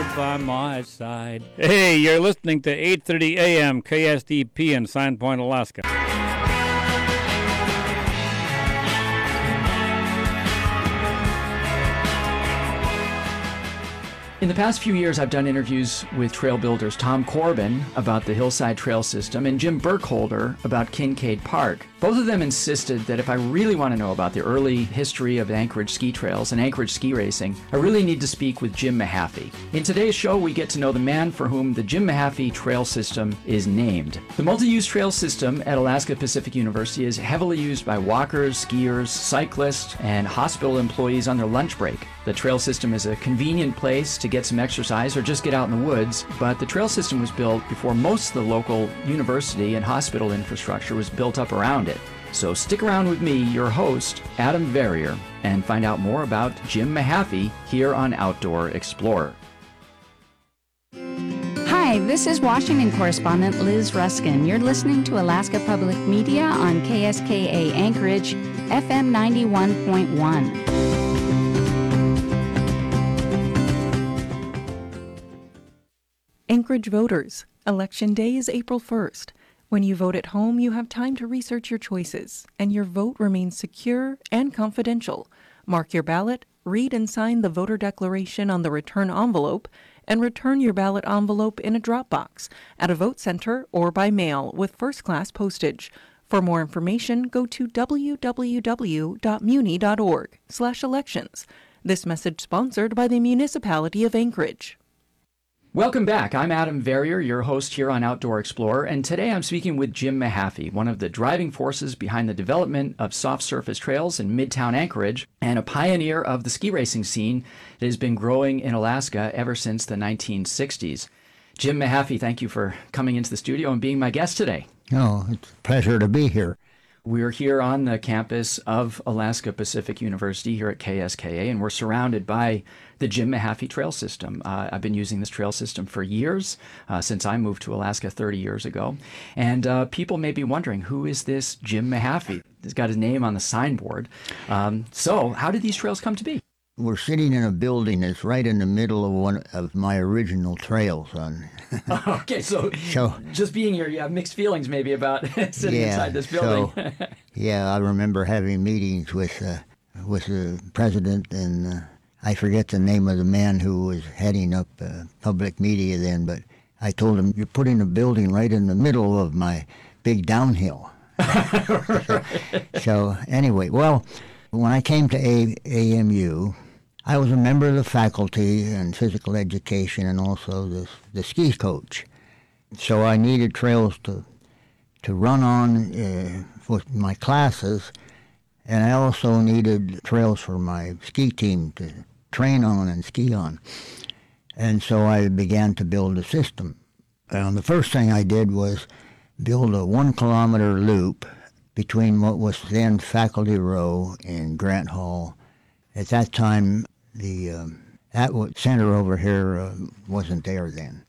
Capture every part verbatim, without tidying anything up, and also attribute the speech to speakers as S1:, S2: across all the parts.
S1: by my side. Hey, you're listening to eight thirty A M K S D P in Sandpoint, Alaska.
S2: In the past few years, I've done interviews with trail builders Tom Corbin about the Hillside Trail System and Jim Burkholder about Kincaid Park. Both of them insisted that if I really want to know about the early history of Anchorage ski trails and Anchorage ski racing, I really need to speak with Jim Mahaffey. In today's show, we get to know the man for whom the Jim Mahaffey Trail System is named. The multi-use trail system at Alaska Pacific University is heavily used by walkers, skiers, cyclists, and hospital employees on their lunch break. The trail system is a convenient place to get some exercise or just get out in the woods, but the trail system was built before most of the local university and hospital infrastructure was built up around it. So stick around with me, your host, Adam Verrier, and find out more about Jim Mahaffey here on Outdoor Explorer.
S3: Hi, this is Washington correspondent Liz Ruskin. You're listening to Alaska Public Media on K S K A Anchorage, F M ninety-one point one.
S4: Anchorage voters, Election Day is April first. When you vote at home, you have time to research your choices, and your vote remains secure and confidential. Mark your ballot, read and sign the voter declaration on the return envelope, and return your ballot envelope in a drop box at a vote center or by mail with first-class postage. For more information, go to w w w dot muni dot org slash elections. This message sponsored by the Municipality of Anchorage.
S2: Welcome back. I'm Adam Verrier, your host here on Outdoor Explorer, and today I'm speaking with Jim Mahaffey, one of the driving forces behind the development of soft surface trails in Midtown Anchorage, and a pioneer of the ski racing scene that has been growing in Alaska ever since the nineteen sixties. Jim Mahaffey, thank you for coming into the studio and being my guest today.
S5: Oh, it's a pleasure to be here.
S2: We're here on the campus of Alaska Pacific University here at K S K A, and we're surrounded by the Jim Mahaffey Trail System. Uh, I've been using this trail system for years, uh, since I moved to Alaska thirty years ago. And uh, people may be wondering, who is this Jim Mahaffey? He's got his name on the signboard. Um, so how did these trails come to be?
S5: We're sitting in a building that's right in the middle of one of my original trails. On.
S2: Okay, so,
S5: so
S2: just being here, you have mixed feelings maybe about sitting
S5: yeah,
S2: inside this building.
S5: So, yeah, I remember having meetings with uh, with the president, and uh, I forget the name of the man who was heading up uh, public media then, but I told him, you're putting a building right in the middle of my big downhill. so, so anyway, well, when I came to A- AMU, I was a member of the faculty in physical education and also the, the ski coach. So I needed trails to to run on uh, for my classes, and I also needed trails for my ski team to train on and ski on. And so I began to build a system. And the first thing I did was build a one-kilometer loop between what was then Faculty Row and Grant Hall. At that time, the um, that center over here uh, wasn't there then.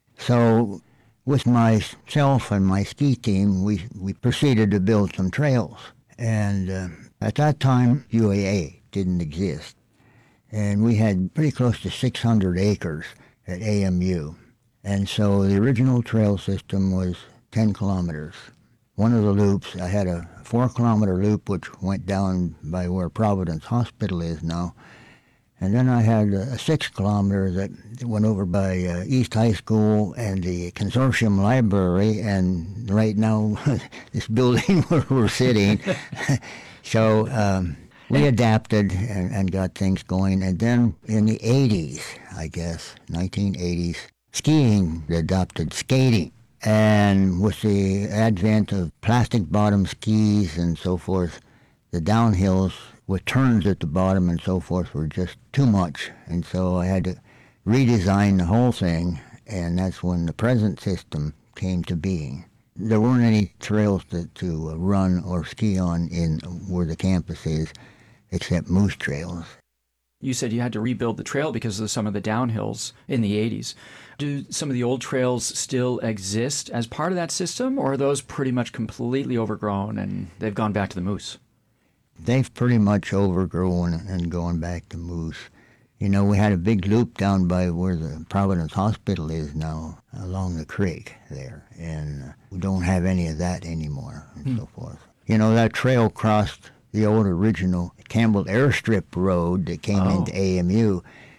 S5: So with myself and my ski team, we, we proceeded to build some trails. And uh, at that time, U A A didn't exist. And we had pretty close to six hundred acres at A M U. And so the original trail system was ten kilometers. One of the loops, I had a four-kilometer loop which went down by where Providence Hospital is now. And then I had a six-kilometer that went over by uh, East High School and the Consortium Library, and right now, this building where we're sitting. So um, we adapted and, and got things going. And then in the eighties, I guess, nineteen eighties, skiing adopted skating. And with the advent of plastic bottom skis and so forth, the downhills with turns at the bottom and so forth were just too much. And so I had to redesign the whole thing, and that's when the present system came to being. There weren't any trails to, to run or ski on in where the campus is, except moose trails.
S2: You said you had to rebuild the trail because of some of the downhills in the eighties. Do some of the old trails still exist as part of that system, or are those pretty much completely overgrown and they've gone back to the moose?
S5: They've pretty much overgrown and going back to moose. You know, we had a big loop down by where the Providence Hospital is now, along the creek there, and uh, we don't have any of that anymore, and
S2: Hmm.
S5: so forth. You know, that trail crossed the old original Campbell Airstrip Road that came
S2: Oh.
S5: into A M U.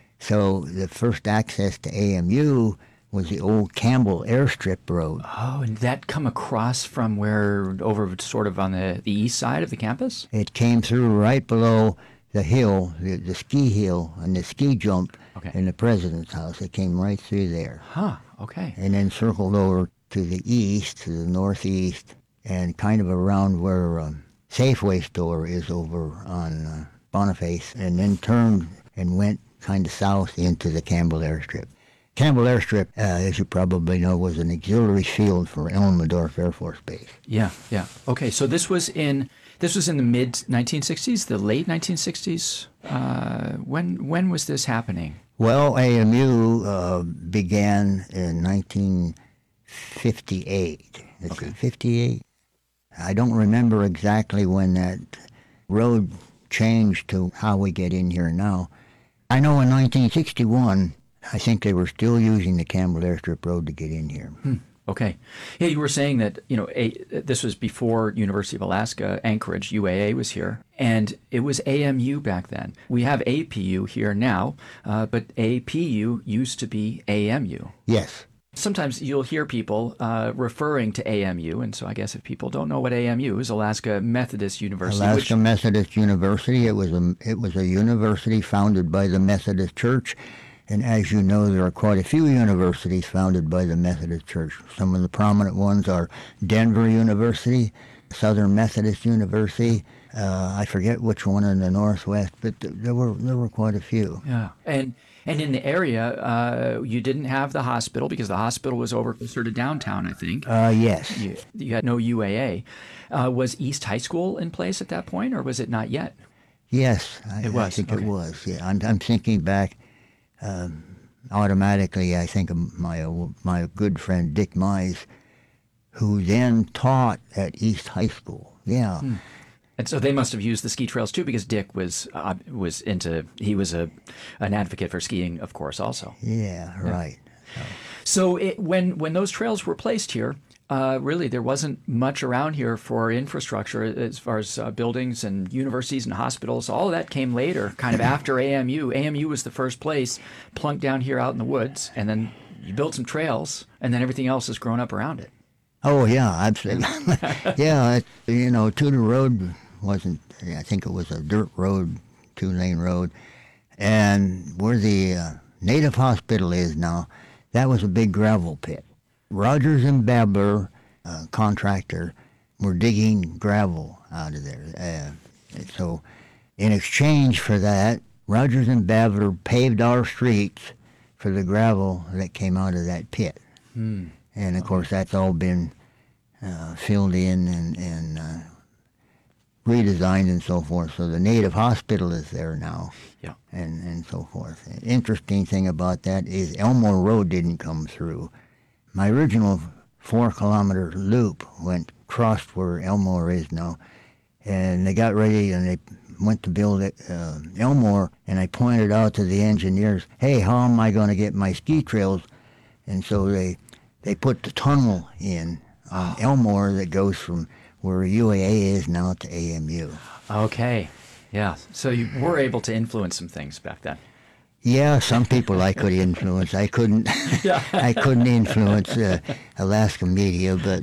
S5: So the first access to A M U was the old Campbell Airstrip Road.
S2: Oh, and did that come across from where, over sort of on the, the east side of the campus?
S5: It came through right below the hill, the, the ski hill and the ski jump
S2: Okay.
S5: in the president's house. It came right through there.
S2: Huh, okay.
S5: And then circled over to the east, to the northeast, and kind of around where um, Safeway store is over on uh, Boniface, and then turned and went kind of south into the Campbell Airstrip. Campbell Airstrip, uh, as you probably know, was an auxiliary field for Elmendorf Air Force Base.
S2: Yeah, yeah. Okay, so this was in this was in the mid nineteen sixties, the late nineteen sixties. Uh, when when was this happening?
S5: Well, A M U uh, began in nineteen fifty-eight. Let's
S2: Okay.
S5: see, fifty-eight? I don't remember exactly when that road changed to how we get in here now. I know in nineteen sixty-one, I think they were still using the Campbell Airstrip Road to get in here.
S2: Okay. Yeah, you were saying that, you know, a, this was before University of Alaska, Anchorage, U A A was here, and it was A M U back then. We have A P U here now, uh, but A P U used to be A M U.
S5: Yes.
S2: Sometimes you'll hear people uh, referring to A M U, and so I guess if people don't know what A M U is, Alaska Methodist University.
S5: Alaska
S2: which,
S5: Methodist University. It was a it was a university founded by the Methodist Church, and as you know, there are quite a few universities founded by the Methodist Church. Some of the prominent ones are Denver University, Southern Methodist University. Uh, I forget which one in the Northwest, but th- there were there were quite a few.
S2: yeah, and and in the area, uh, you didn't have the hospital because the hospital was over closer to downtown, I think.
S5: Uh, yes.
S2: You, you had no U A A. Uh, was East High School in place at that point, or was it not yet?
S5: Yes, I,
S2: It was,
S5: I think
S2: okay.
S5: it was. Yeah, I'm, I'm thinking back. Um, automatically, I think of my uh, my good friend Dick Mize, who then taught at East High School. Yeah,
S2: And so they must have used the ski trails too, because Dick was uh, was into he was a an advocate for skiing, of course, also.
S5: yeah, right.
S2: So it, when when those trails were placed here, uh, really there wasn't much around here for infrastructure as far as uh, buildings and universities and hospitals. All of that came later, kind of after A M U. A M U was the first place, plunked down here out in the woods, and then you build some trails, and then everything else has grown up around it.
S5: Oh yeah, absolutely. yeah, it, you know, Tudor Road wasn't. I think it was a dirt road, two-lane road, and where the uh, Native Hospital is now, that was a big gravel pit. Rogers and Babler, uh, contractor, were digging gravel out of there. Uh, and so, in exchange for that, Rogers and Babler paved our streets for the gravel that came out of that pit.
S2: Hmm.
S5: And of course, that's all been uh, filled in and, and uh, redesigned and so forth. So the Native Hospital is there now,
S2: Yeah.
S5: and, and so forth. The interesting thing about that is Elmore Road didn't come through. My original four-kilometer loop went crossed where Elmore is now, and they got ready and they went to build it, uh, Elmore, and I pointed out to the engineers, hey, how am I going to get my ski trails? And so they they put the tunnel in on Elmore that goes from where U A A is now to A M U.
S2: Okay. Yeah. So you were able to influence some things back then.
S5: Yeah, some people I could influence. I couldn't. I couldn't influence uh, Alaska media, but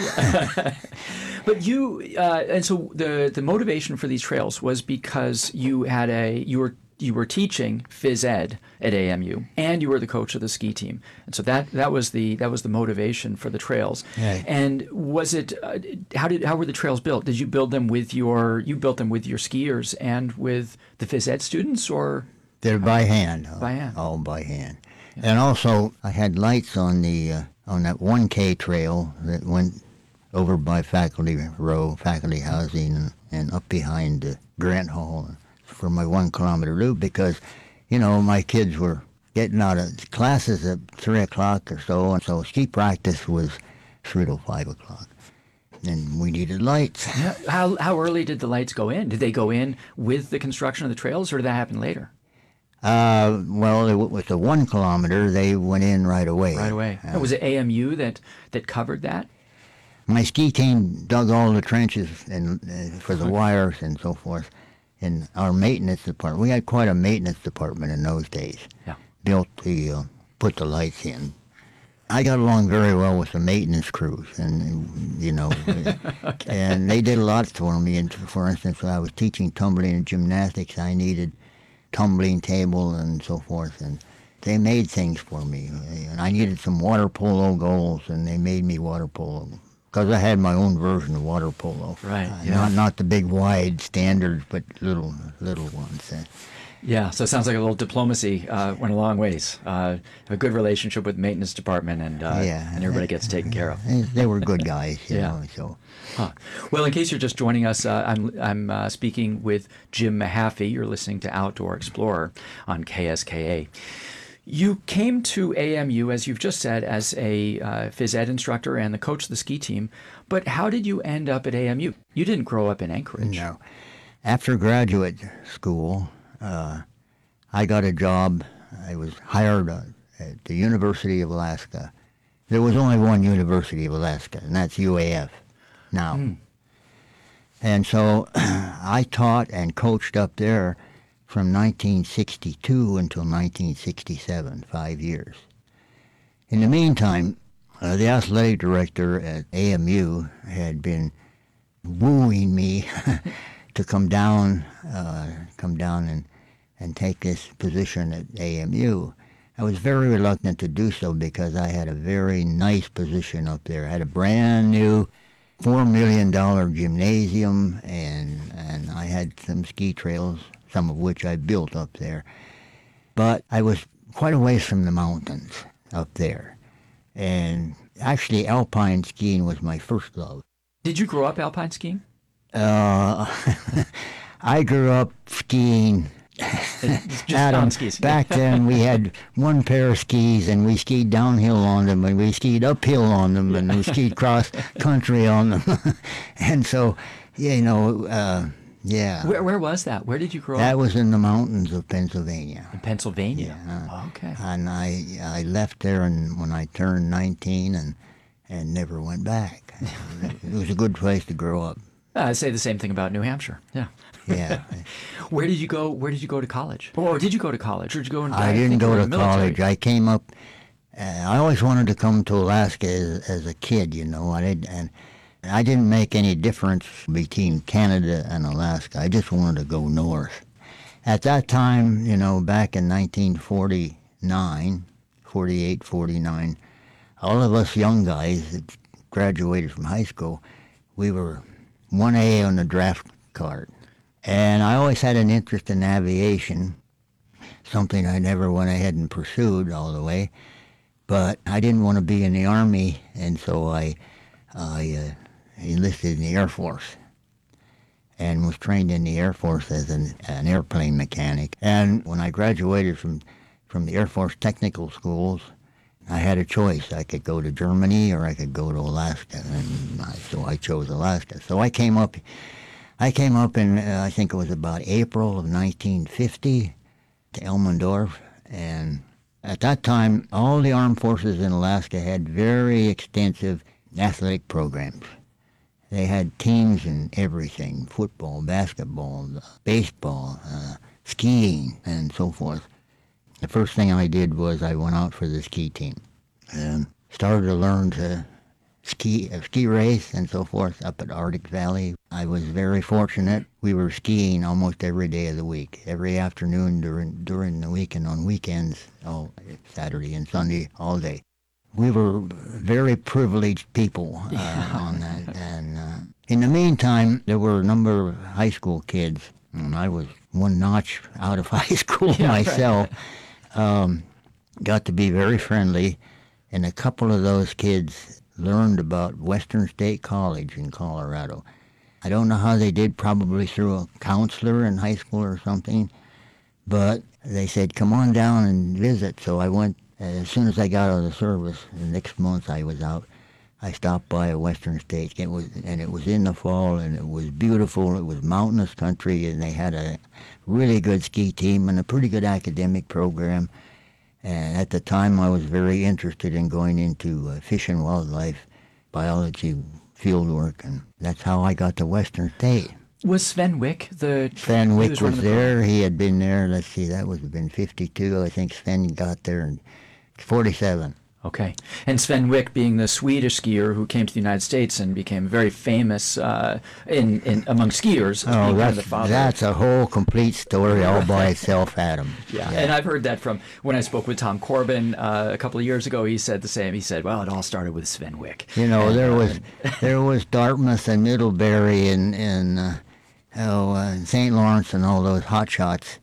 S2: But you, uh, and so the the motivation for these trails was because you had a you were you were teaching phys ed at A M U, and you were the coach of the ski team, and so that that was the that was the motivation for the trails.
S5: Right.
S2: And was it uh, how did how were the trails built? Did you build them with your you built them with your skiers and with the phys ed students, or
S5: they're by hand.
S2: By hand.
S5: All by hand. And also, I had lights on the uh, on that one K trail that went over by Faculty Row, Faculty Housing, and, and up behind the Grant Hall for my one kilometer loop because, you know, my kids were getting out of classes at three o'clock or so, and so ski practice was three to five o'clock, and we needed lights.
S2: how how early did the lights go in? Did they go in with the construction of the trails, or did that happen later?
S5: Uh, well, it, with the one kilometer, they went in right away.
S2: Right away.
S5: Uh,
S2: was it A M U that, that covered that?
S5: my ski team dug all the trenches and uh, for the wires and so forth. In our maintenance department, we had quite a maintenance department in those days.
S2: Yeah.
S5: Built the, uh, put the lights in. I got along very well with the maintenance crews, and you know, okay. and they did a lot for me. And for instance, when I was teaching tumbling and gymnastics, I needed tumbling table and so forth, and they made things for me. And I needed some water polo goals, and they made me water polo because I had my own version of water polo.
S2: Right.
S5: Uh,
S2: Yeah.
S5: Not not the big wide standards, but little little ones. Uh,
S2: Yeah, so it sounds like a little diplomacy uh, went a long ways. Uh, a good relationship with maintenance department, and uh,
S5: Yeah.
S2: and everybody gets taken care of.
S5: they, they were good guys, you
S2: Yeah.
S5: know. So.
S2: Huh. Well, in case you're just joining us, uh, I'm I'm uh, speaking with Jim Mahaffey. You're listening to Outdoor Explorer on K S K A. You came to A M U, as you've just said, as a uh, phys ed instructor and the coach of the ski team. But how did you end up at A M U? You didn't grow up in Anchorage.
S5: No. After graduate school, uh, I got a job. I was hired uh, at the University of Alaska. There was only one University of Alaska, and that's U A F now.
S2: Mm.
S5: And so I taught and coached up there from nineteen sixty-two until nineteen sixty-seven, five years. In the meantime, uh, the athletic director at A M U had been wooing me to come down, uh, come down and, and take this position at A M U. I was very reluctant to do so because I had a very nice position up there. I had a brand new four million dollars gymnasium, and, and I had some ski trails, some of which I built up there. But I was quite a ways from the mountains up there. And actually, alpine skiing was my first love.
S2: Did you grow up alpine skiing?
S5: Uh, I grew up skiing.
S2: Just
S5: Adam,
S2: on skis.
S5: back then we had one pair of skis, and we skied downhill on them, and we skied uphill on them, and we skied cross country on them. And so, you know, uh, yeah.
S2: Where, where was that? Where did you grow
S5: That
S2: up?
S5: was in the mountains of Pennsylvania.
S2: In Pennsylvania.
S5: Yeah.
S2: Oh, okay.
S5: And I I left there and when I turned nineteen and and never went back. It was a good place to grow up.
S2: I'd say the same thing about New Hampshire. Yeah.
S5: Yeah.
S2: Where did you go? Where did you go to college? Or did you go to college? Or did you go? In,
S5: I didn't
S2: think you
S5: go
S2: were
S5: to
S2: in the military.
S5: college. I came up. Uh, I always wanted to come to Alaska as, as a kid. You know, I did, and I didn't make any difference between Canada and Alaska. I just wanted to go north. At that time, you know, back in nineteen forty-nine, forty-eight, forty-nine, all of us young guys that graduated from high school, we were one A on the draft card. And I always had an interest in aviation, something I never went ahead and pursued all the way. But I didn't want to be in the Army, and so I, I uh, enlisted in the Air Force and was trained in the Air Force as an, an airplane mechanic. And when I graduated from, from the Air Force technical schools, I had a choice. I could go to Germany or I could go to Alaska, and I, so I chose Alaska. So I came up, I came up in, uh, I think it was about April of nineteen fifty to Elmendorf, and at that time, all the armed forces in Alaska had very extensive athletic programs. They had teams in everything, football, basketball, baseball, uh, skiing, and so forth. The first thing I did was I went out for the ski team and started to learn to ski, a ski race and so forth up at Arctic Valley. I was very fortunate. We were skiing almost every day of the week, every afternoon during during the week and on weekends, all Saturday and Sunday, all day. We were very privileged people uh,
S2: Yeah.
S5: on that. And uh, in the meantime, there were a number of high school kids, and I was one notch out of high school
S2: Yeah, right.
S5: myself. Um, got to be very friendly, and a couple of those kids learned about Western State College in Colorado. I don't know how they did, probably through a counselor in high school or something, but they said, come on down and visit. So I went, as soon as I got out of the service, the next month I was out, I stopped by Western States. It was, and it was in the fall, and it was beautiful. It was mountainous country, and they had a really good ski team and a pretty good academic program. And at the time, I was very interested in going into uh, fish and wildlife biology field work, and that's how I got to Western State.
S2: Was Sven Wick the...
S5: Sven
S2: he
S5: Wick
S2: was
S5: was,
S2: running the
S5: there.
S2: program?
S5: He had been there, let's see, that would have been fifty-two. I think Sven got there in forty-seven.
S2: Okay. And Sven Wick being the Swedish skier who came to the United States and became very famous uh, in, in among skiers. as
S5: Oh,
S2: being kind of
S5: that's,
S2: the father.
S5: that's a whole complete story all by itself, Adam.
S2: Yeah. and I've heard that from when I spoke with Tom Corbin uh, a couple of years ago. He said the same. He said, well, it all started with Sven Wick.
S5: You know,
S2: And,
S5: there
S2: uh,
S5: was there was Dartmouth and Middlebury and, and uh, oh, uh, Saint Lawrence and all those hot shots.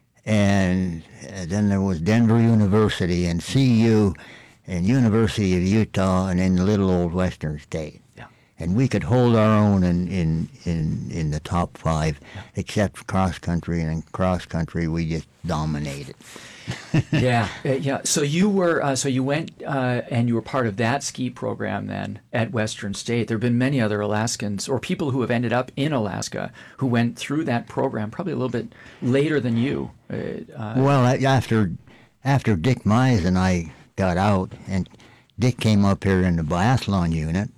S5: And uh, then there was Denver University and C U and University of Utah and then little old Western State.
S2: Yeah.
S5: And we could hold our own in, in, in, in the top five,
S2: Yeah.
S5: except for cross country. And in cross country, we just dominated.
S2: yeah, uh, yeah. So you were, uh, so you went, uh, and you were part of that ski program then at Western State. There have been many other Alaskans or people who have ended up in Alaska who went through that program probably a little bit later than you. Uh, uh,
S5: Well, a- after after Dick Mize and I got out, and Dick came up here in the biathlon unit,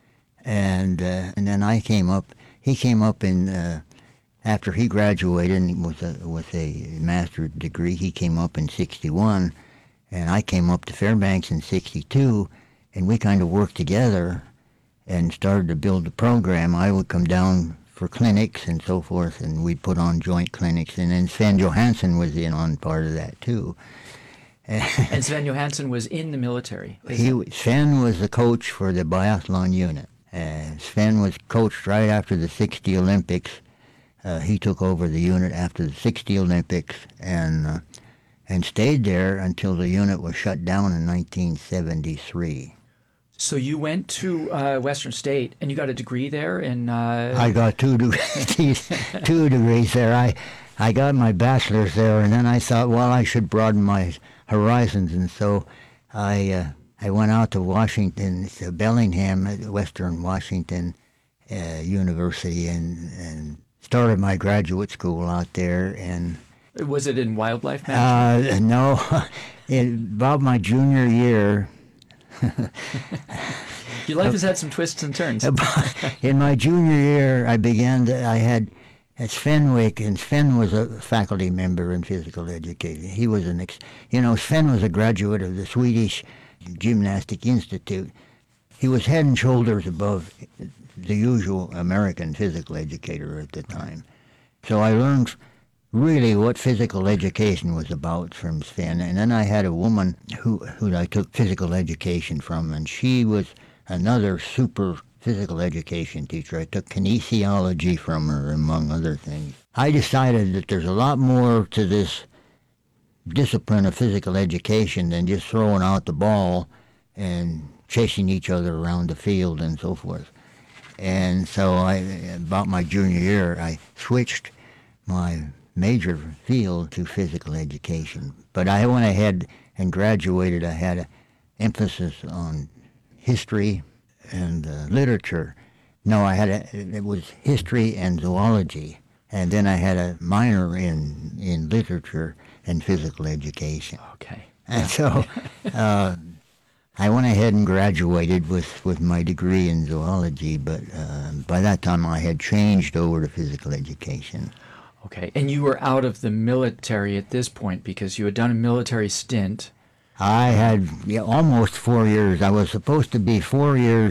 S5: and uh, and then I came up. He came up in uh, after he graduated and with a with a master's degree. He came up in sixty-one, and I came up to Fairbanks in sixty-two, and we kind of worked together and started to build the program. I would come down for clinics and so forth, and we'd put on joint clinics, and then Sven Johansson was in on part of that too.
S2: and Sven Johansson was in the military. Is
S5: He
S2: it-
S5: Sven was the coach for the biathlon unit. And Sven was coached right after the sixty Olympics. Uh, he took over the unit after the sixty Olympics and uh, and stayed there until the unit was shut down in nineteen seventy-three.
S2: So you went to uh, Western State and you got a degree there in. Uh,
S5: I got two degrees, two degrees there. I I got my bachelor's there, and then I thought, well, I should broaden my horizons, and so I uh, I went out to Washington, to Bellingham, at Western Washington uh, University, and and started my graduate school out there. And
S2: was it in wildlife management?
S5: uh, no, in about my junior year.
S2: Your life has had some twists and turns.
S5: In my junior year, I began to, I had at Sven Wick, and Sven was a faculty member in physical education. He was an, ex, you know, Sven was a graduate of the Swedish Gymnastic Institute. He was head and shoulders above the usual American physical educator at the time. So I learned really what physical education was about from Sven. And then I had a woman who, who I took physical education from, and she was another super physical education teacher. I took kinesiology from her, among other things. I decided that there's a lot more to this discipline of physical education than just throwing out the ball and chasing each other around the field and so forth. And so I, about my junior year, I switched my major field to physical education. But I went ahead and graduated. I had an emphasis on history and uh, literature. No, I had a, it was history and zoology. And then I had a minor in, in literature and physical education.
S2: Okay.
S5: And so uh, I went ahead and graduated with, with my degree in zoology, but uh, by that time I had changed over to physical education.
S2: Okay. And you were out of the military at this point because you had done a military stint.
S5: I had yeah, almost four years. I was supposed to be four years.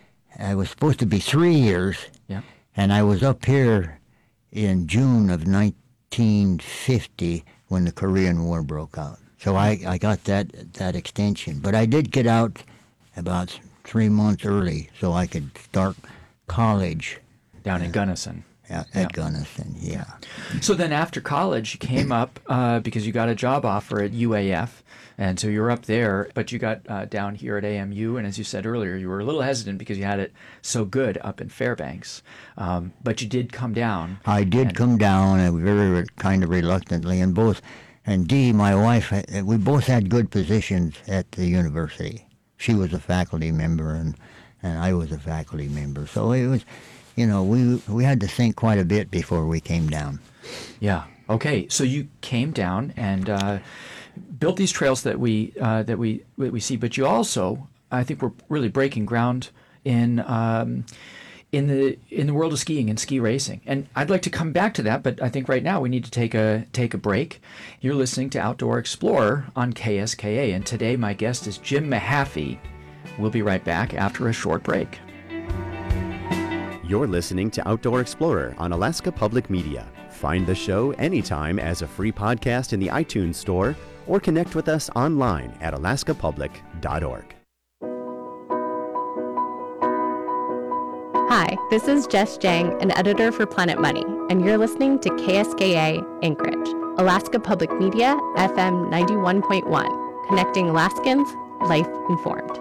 S5: I was supposed to be three years.
S2: Yeah.
S5: And I was up here in June of nineteen fifty when the Korean War broke out. So I, I got that that extension. But I did get out about three months early so I could start college.
S2: Down in Gunnison.
S5: Yeah,
S2: Yeah.
S5: at Gunnison, yeah.
S2: So then after college, you came up uh, because you got a job offer at U A F. And so you were up there, but you got uh, down here at A M U. And as you said earlier, you were a little hesitant because you had it so good up in Fairbanks. Um, but you did come down.
S5: I did
S2: and-
S5: come down uh, very kind of reluctantly, and both, and Dee, my wife, had- we both had good positions at the university. She was a faculty member, and and I was a faculty member. So it was, you know, we we had to think quite a bit before we came down.
S2: Yeah. Okay. So you came down and uh, built these trails that we uh, that we that we see, but you also, I think, we're really breaking ground in um, in the in the world of skiing and ski racing. And I'd like to come back to that, but I think right now we need to take a take a break. You're listening to Outdoor Explorer on K S K A, and today my guest is Jim Mahaffey. We'll be right back after a short break.
S6: You're listening to Outdoor Explorer on Alaska Public Media. Find the show anytime as a free podcast in the iTunes Store, or connect with us online at alaska public dot org.
S7: Hi, this is Jess Jang, an editor for Planet Money, and you're listening to K S K A Anchorage, Alaska Public Media, F M ninety-one point one, connecting Alaskans, life informed.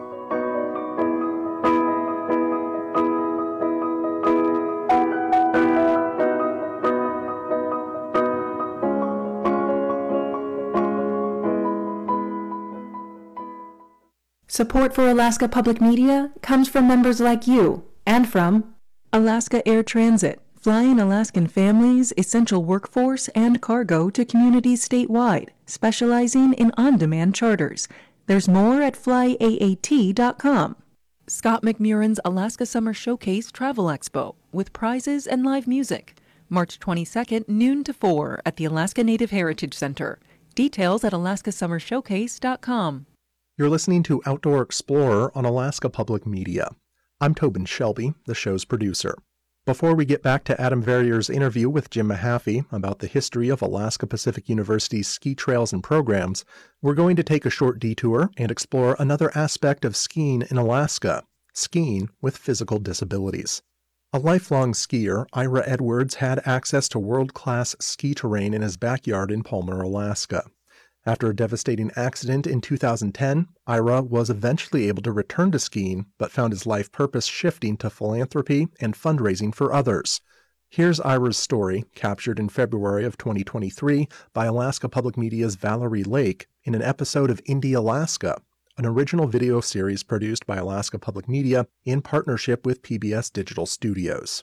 S4: Support for Alaska Public Media comes from members like you and from Alaska Air Transit, flying Alaskan families, essential workforce, and cargo to communities statewide, specializing in on-demand charters. There's more at fly A A T dot com. Scott McMurrin's Alaska Summer Showcase Travel Expo with prizes and live music. March twenty-second, noon to four at the Alaska Native Heritage Center. Details at alaska summer showcase dot com.
S8: You're listening to Outdoor Explorer on Alaska Public Media. I'm Tobin Shelby, the show's producer. Before we get back to Adam Verrier's interview with Jim Mahaffey about the history of Alaska Pacific University's ski trails and programs, we're going to take a short detour and explore another aspect of skiing in Alaska, skiing with physical disabilities. A lifelong skier, Ira Edwards had access to world-class ski terrain in his backyard in Palmer, Alaska. After a devastating accident in two thousand ten, Ira was eventually able to return to skiing, but found his life purpose shifting to philanthropy and fundraising for others. Here's Ira's story, captured in February of twenty twenty-three by Alaska Public Media's Valerie Lake in an episode of Indie Alaska, an original video series produced by Alaska Public Media in partnership with P B S Digital Studios.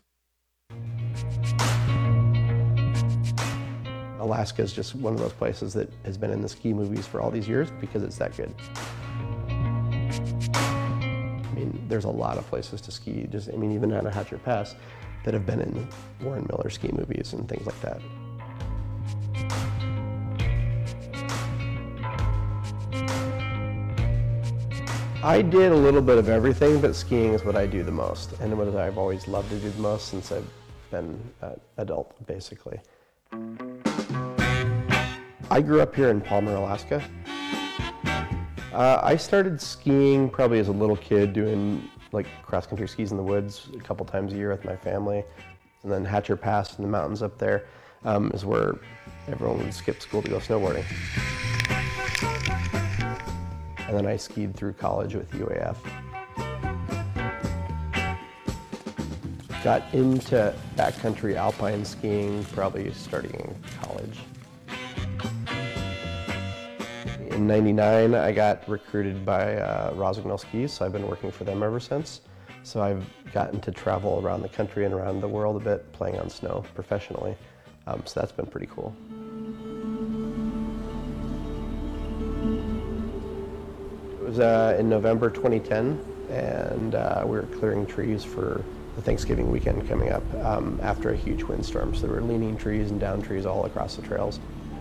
S9: Alaska is just one of those places that has been in the ski movies for all these years because it's that good. I mean, there's a lot of places to ski, just, I mean, even out of Hatcher Pass, that have been in Warren Miller ski movies and things like that. I did a little bit of everything, but skiing is what I do the most, and what I've always loved to do the most since I've been an adult, basically. I grew up here in Palmer, Alaska. Uh, I started skiing probably as a little kid, doing like cross-country skis in the woods a couple times a year with my family. And then Hatcher Pass in the mountains up there um, is where everyone would skip school to go snowboarding. And then I skied through college with U A F. Got into backcountry alpine skiing probably starting in college. In ninety-nine, I got recruited by uh, Rosignol Skis, so I've been working for them ever since. So I've gotten to travel around the country and around the world a bit, playing on snow professionally. Um, so that's been pretty cool. It was uh, in November twenty ten, and uh, we were clearing trees for the Thanksgiving weekend coming up um, after a huge windstorm. So there were leaning trees and down trees all across the trails.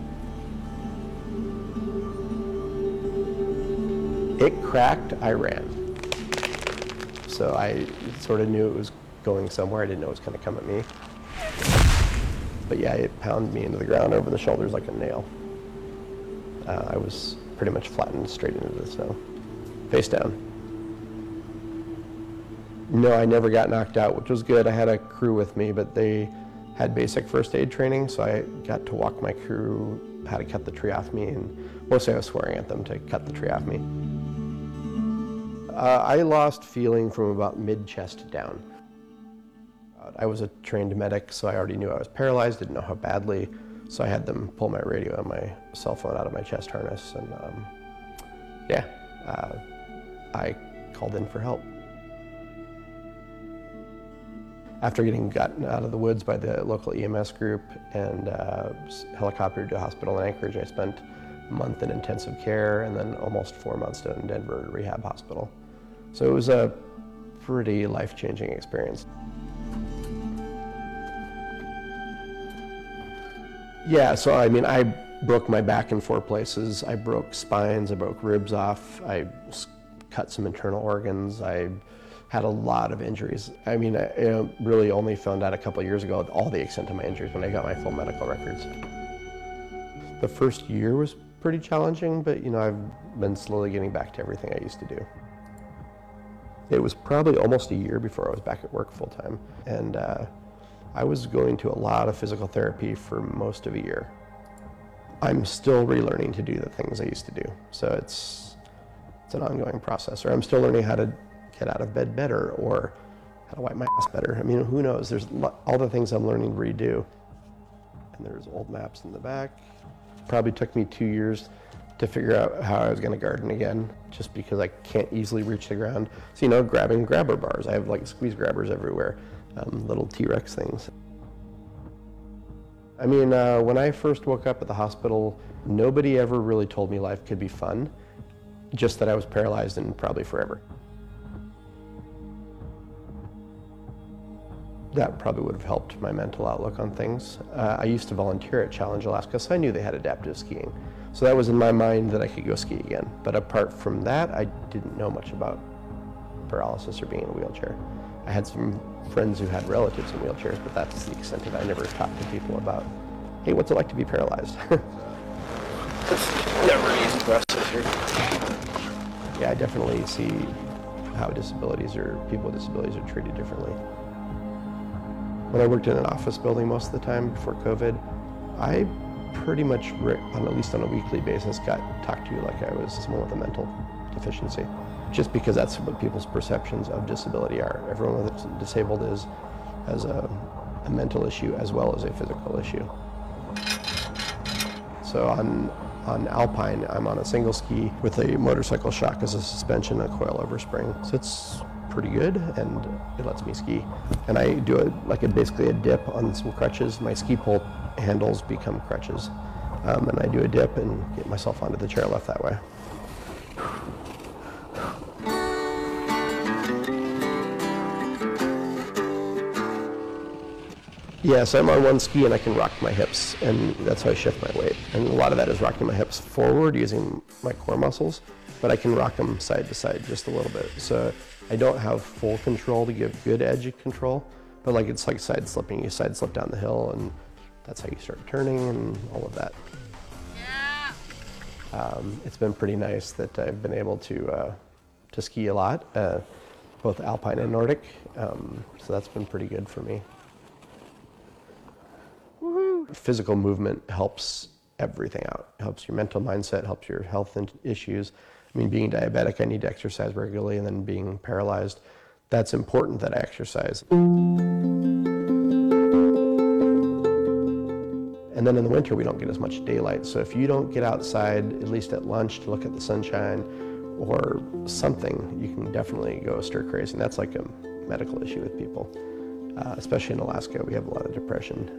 S9: It cracked, I ran. So I sort of knew it was going somewhere. I didn't know it was going to come at me. But yeah, it pounded me into the ground over the shoulders like a nail. Uh, I was pretty much flattened straight into the snow, face down. No, I never got knocked out, which was good. I had a crew with me, but they had basic first aid training, so I got to walk my crew how to cut the tree off me, and mostly I was swearing at them to cut the tree off me. Uh, I lost feeling from about mid-chest down. Uh, I was a trained medic, so I already knew I was paralyzed, didn't know how badly, so I had them pull my radio and my cell phone out of my chest harness, and um, yeah, uh, I called in for help. After getting gotten out of the woods by the local E M S group and uh, helicoptered to a hospital in Anchorage, I spent a month in intensive care and then almost four months down in Denver rehab hospital. So it was a pretty life-changing experience. Yeah, so I mean, I broke my back in four places. I broke spines, I broke ribs off, I cut some internal organs, I had a lot of injuries. I mean, I you know, really only found out a couple of years ago all the extent of my injuries when I got my full medical records. The first year was pretty challenging, but you know, I've been slowly getting back to everything I used to do. It was probably almost a year before I was back at work full time, and uh, I was going to a lot of physical therapy for most of a year. I'm still relearning to do the things I used to do, so it's it's an ongoing process. Or I'm still learning how to get out of bed better, or how to wipe my ass better. I mean, who knows? There's all the things I'm learning to redo. And there's old maps in the back. Probably took me two years to figure out how I was going to garden again, just because I can't easily reach the ground. So, you know, grabbing grabber bars. I have like squeeze grabbers everywhere, um, little T-Rex things. I mean, uh, when I first woke up at the hospital, nobody ever really told me life could be fun, just that I was paralyzed and probably forever. That probably would have helped my mental outlook on things. Uh, I used to volunteer at Challenge Alaska, so I knew they had adaptive skiing. So that was in my mind that I could go ski again. But apart from that, I didn't know much about paralysis or being in a wheelchair. I had some friends who had relatives in wheelchairs, but that's the extent of it. I never talked to people about, hey, what's it like to be paralyzed?
S10: It's never easy process here.
S9: Yeah, I definitely see how disabilities or people with disabilities are treated differently. When I worked in an office building most of the time before COVID, I pretty much, on at least on a weekly basis, got talked to like I was someone with a mental deficiency, just because that's what people's perceptions of disability are. Everyone that's disabled is has a, a mental issue as well as a physical issue. So on on Alpine, I'm on a single ski with a motorcycle shock as a suspension and a coilover spring. So it's pretty good, and it lets me ski. And I do a, like a, basically a dip on some crutches. My ski pole handles become crutches. Um, and I do a dip and get myself onto the chairlift that way. Yeah, so I'm on one ski and I can rock my hips, and that's how I shift my weight. And a lot of that is rocking my hips forward using my core muscles, but I can rock them side to side just a little bit. So I don't have full control to give good edge control, but like it's like side slipping. You side slip down the hill, and that's how you start turning and all of that. Yeah. Um, it's been pretty nice that I've been able to uh, to ski a lot, uh, both Alpine and Nordic. Um, so that's been pretty good for me. Woo-hoo. Physical movement helps everything out. It helps your mental mindset, helps your health issues. I mean, being diabetic, I need to exercise regularly, and then being paralyzed, that's important that I exercise. And then in the winter, we don't get as much daylight. So if you don't get outside, at least at lunch, to look at the sunshine or something, you can definitely go stir crazy. And that's like a medical issue with people, uh, especially in Alaska. We have a lot of depression.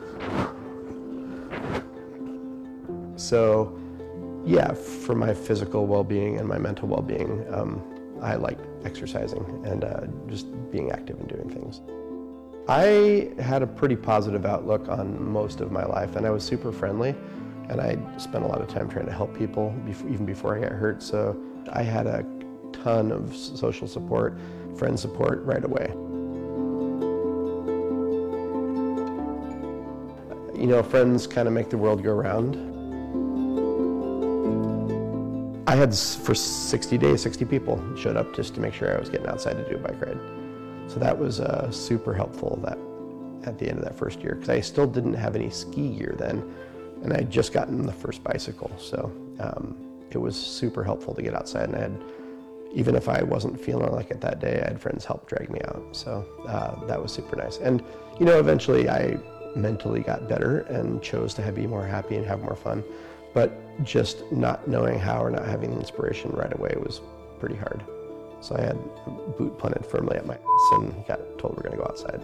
S9: So, yeah, for my physical well-being and my mental well-being, um, I like exercising and uh, just being active and doing things. I had a pretty positive outlook on most of my life, and I was super friendly, and I spent a lot of time trying to help people before, even before I got hurt. So I had a ton of social support, friend support right away. You know, friends kind of make the world go round. I had, for sixty days, sixty people showed up just to make sure I was getting outside to do a bike ride. So that was uh, super helpful that at the end of that first year, because I still didn't have any ski gear then, and I had just gotten the first bicycle. So um, it was super helpful to get outside, and I had, even if I wasn't feeling like it that day, I had friends help drag me out. So uh, that was super nice. And you know, eventually I mentally got better and chose to have, be more happy and have more fun. But just not knowing how or not having the inspiration right away was pretty hard. So I had a boot planted firmly at my ass and got told we're going to go outside.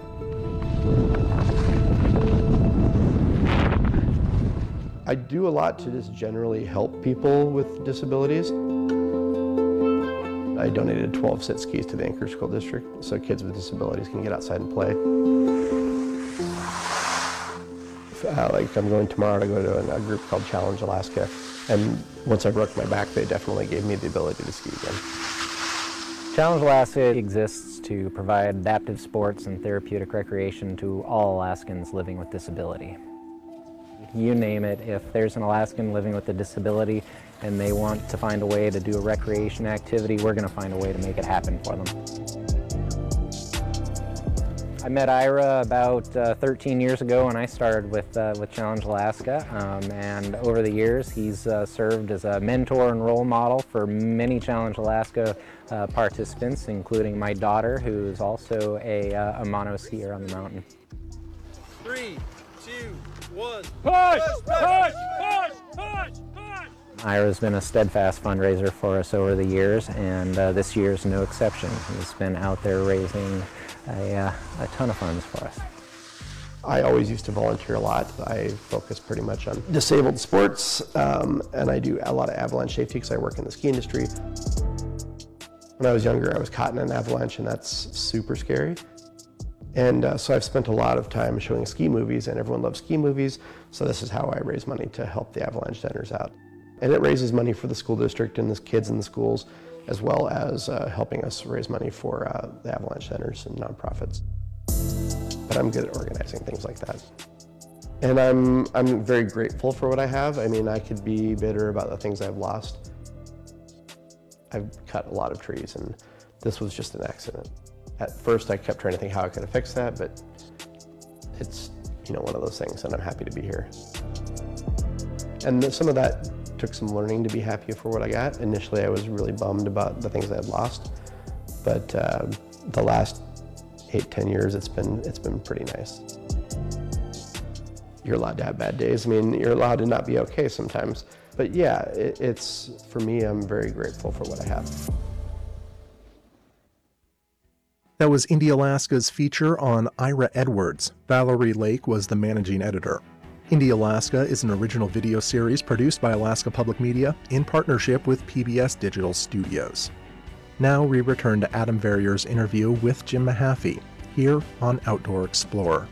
S9: I do a lot to just generally help people with disabilities. I donated twelve sit skis to the Anchorage School District so kids with disabilities can get outside and play. Uh, like I'm going tomorrow to go to a, a group called Challenge Alaska, and once I broke my back, they definitely gave me the ability to ski again.
S10: Challenge Alaska exists to provide adaptive sports and therapeutic recreation to all Alaskans living with disability. You name it, if there's an Alaskan living with a disability and they want to find a way to do a recreation activity, we're going to find a way to make it happen for them. I met Ira about uh, thirteen years ago when I started with, uh, with Challenge Alaska, um, and over the years he's uh, served as a mentor and role model for many Challenge Alaska uh, participants, including my daughter, who is also a, uh, a mono skier on the mountain.
S11: Three, two, one.
S1: Push! Push! Push! Push! Push!
S10: Ira's been a steadfast fundraiser for us over the years, and uh, this year's no exception. He's been out there raising a, uh, a ton of funds for us.
S9: I always used to volunteer a lot. I focus pretty much on disabled sports, um, and I do a lot of avalanche safety because I work in the ski industry. When I was younger, I was caught in an avalanche, and that's super scary. And uh, so I've spent a lot of time showing ski movies, and everyone loves ski movies, so this is how I raise money to help the avalanche centers out. And it raises money for the school district and the kids in the schools, as well as uh, helping us raise money for uh, the avalanche centers and nonprofits. But I'm good at organizing things like that. And I'm, I'm very grateful for what I have. I mean, I could be bitter about the things I've lost. I've cut a lot of trees, and this was just an accident. At first, I kept trying to think how I could have fixed that, but it's, you know, one of those things, and I'm happy to be here. And some of that took some learning to be happy for what I got. Initially, I was really bummed about the things I had lost, but uh, the last eight, ten years, it's been it's been pretty nice. You're allowed to have bad days. I mean, you're allowed to not be okay sometimes. But yeah, it, it's for me, I'm very grateful for what I have.
S8: That was Indie Alaska's feature on Ira Edwards. Valerie Lake was the managing editor. Indie Alaska is an original video series produced by Alaska Public Media in partnership with P B S Digital Studios. Now we return to Adam Verrier's interview with Jim Mahaffey, here on Outdoor Explorer.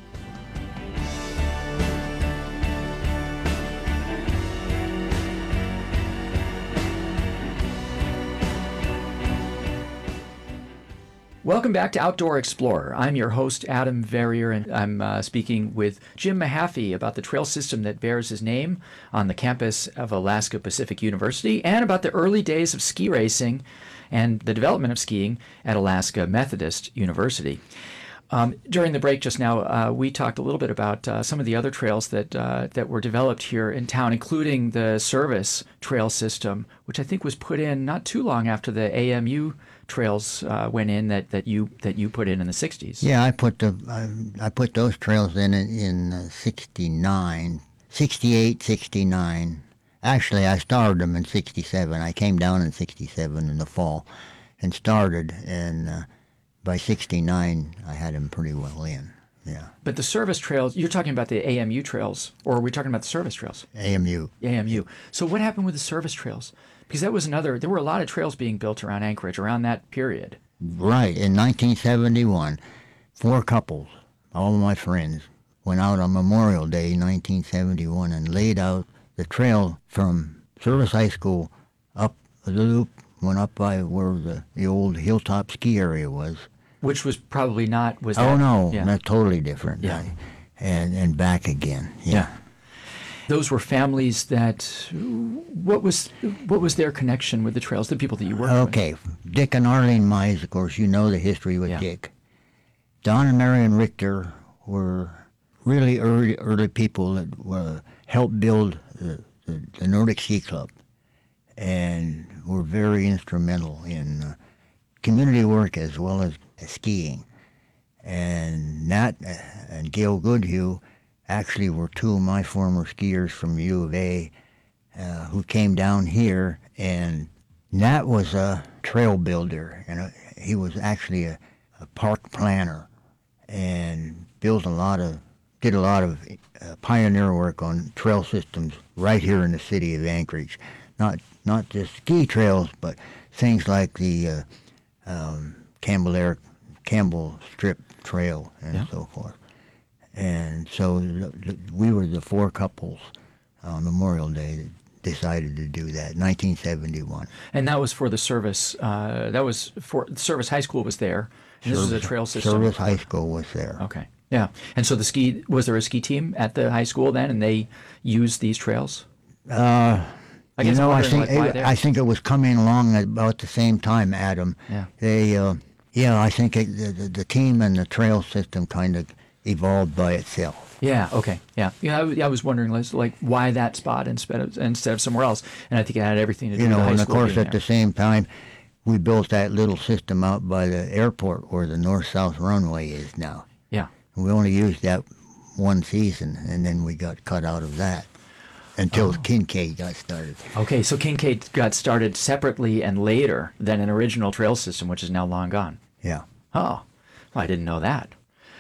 S2: Welcome back to Outdoor Explorer. I'm your host, Adam Verrier, and I'm uh, speaking with Jim Mahaffey about the trail system that bears his name on the campus of Alaska Pacific University and about the early days of ski racing and the development of skiing at Alaska Methodist University. Um, during the break just now, uh, we talked a little bit about uh, some of the other trails that uh, that were developed here in town, including the service trail system, which I think was put in not too long after the A M U trails uh, went in that, that you that you put in in the sixties.
S5: Yeah, I put the I, I put those trails in in uh, sixty-nine, sixty-eight, sixty-nine. Actually, I started them in sixty-seven. I came down in sixty-seven in the fall and started, and uh, by sixty-nine, I had them pretty well in. Yeah.
S2: But the service trails, you're talking about the A M U trails, or are we talking about the service trails?
S5: A M U.
S2: A M U. So what happened with the service trails? Because that was another, there were a lot of trails being built around Anchorage around that period.
S5: Right. In nineteen seventy-one, four couples, all of my friends, went out on Memorial Day, nineteen seventy-one, and laid out the trail from Service High School up the loop, went up by where the, the old Hilltop ski area was.
S2: Which was probably not, was
S5: Oh,
S2: that,
S5: no,
S2: yeah.
S5: that's totally different.
S2: Yeah.
S5: And, and back again, yeah.
S2: Yeah. Those were families that, what was what was their connection with the trails, the people that you worked with?
S5: Okay, Dick and Arlene Mize, of course, you know the history with
S2: Yeah.
S5: Dick. Don and Marion Richter were really early early people that were, helped build the, the, the Nordic Ski Club and were very instrumental in uh, community work as well as skiing. And Nat and Gail Goodhue actually were two of my former skiers from U of A uh, who came down here, and Nat was a trail builder, and uh, he was actually a, a park planner and built a lot of, did a lot of uh, pioneer work on trail systems right here in the city of Anchorage. Not not just ski trails, but things like the uh, um, Campbell Air, Campbell Strip Trail and yeah. so forth. And so th- th- we were the four couples on Memorial Day that decided to do that, nineteen seventy-one.
S2: And that was for the service. Uh, that was for Service High School was there. And
S5: Service,
S2: this was a trail system.
S5: Service High School was there.
S2: Okay. Yeah. And so the ski was there a ski team at the high school then, and they used these trails?
S5: Uh,
S2: I guess
S5: you know, I think
S2: like
S5: it, I think it was coming along at about the same time, Adam.
S2: Yeah.
S5: They, uh, yeah, I think it, the, the the team and the trail system kind of evolved by itself.
S2: Yeah. Okay. Yeah. Yeah. I, I was wondering, like, why that spot instead of instead of somewhere else, and I think it had everything to do
S5: you
S2: with
S5: know,
S2: the high
S5: and of
S2: school
S5: course
S2: being
S5: at
S2: there.
S5: the same time, we built that little system out by the airport where the north-south runway is now.
S2: Yeah.
S5: We only used that one season, and then we got cut out of that until
S2: Oh.
S5: Kincaid got started.
S2: Okay, so Kincaid got started separately and later than an original trail system, which is now long gone.
S5: Yeah.
S2: Oh, well, I didn't know that.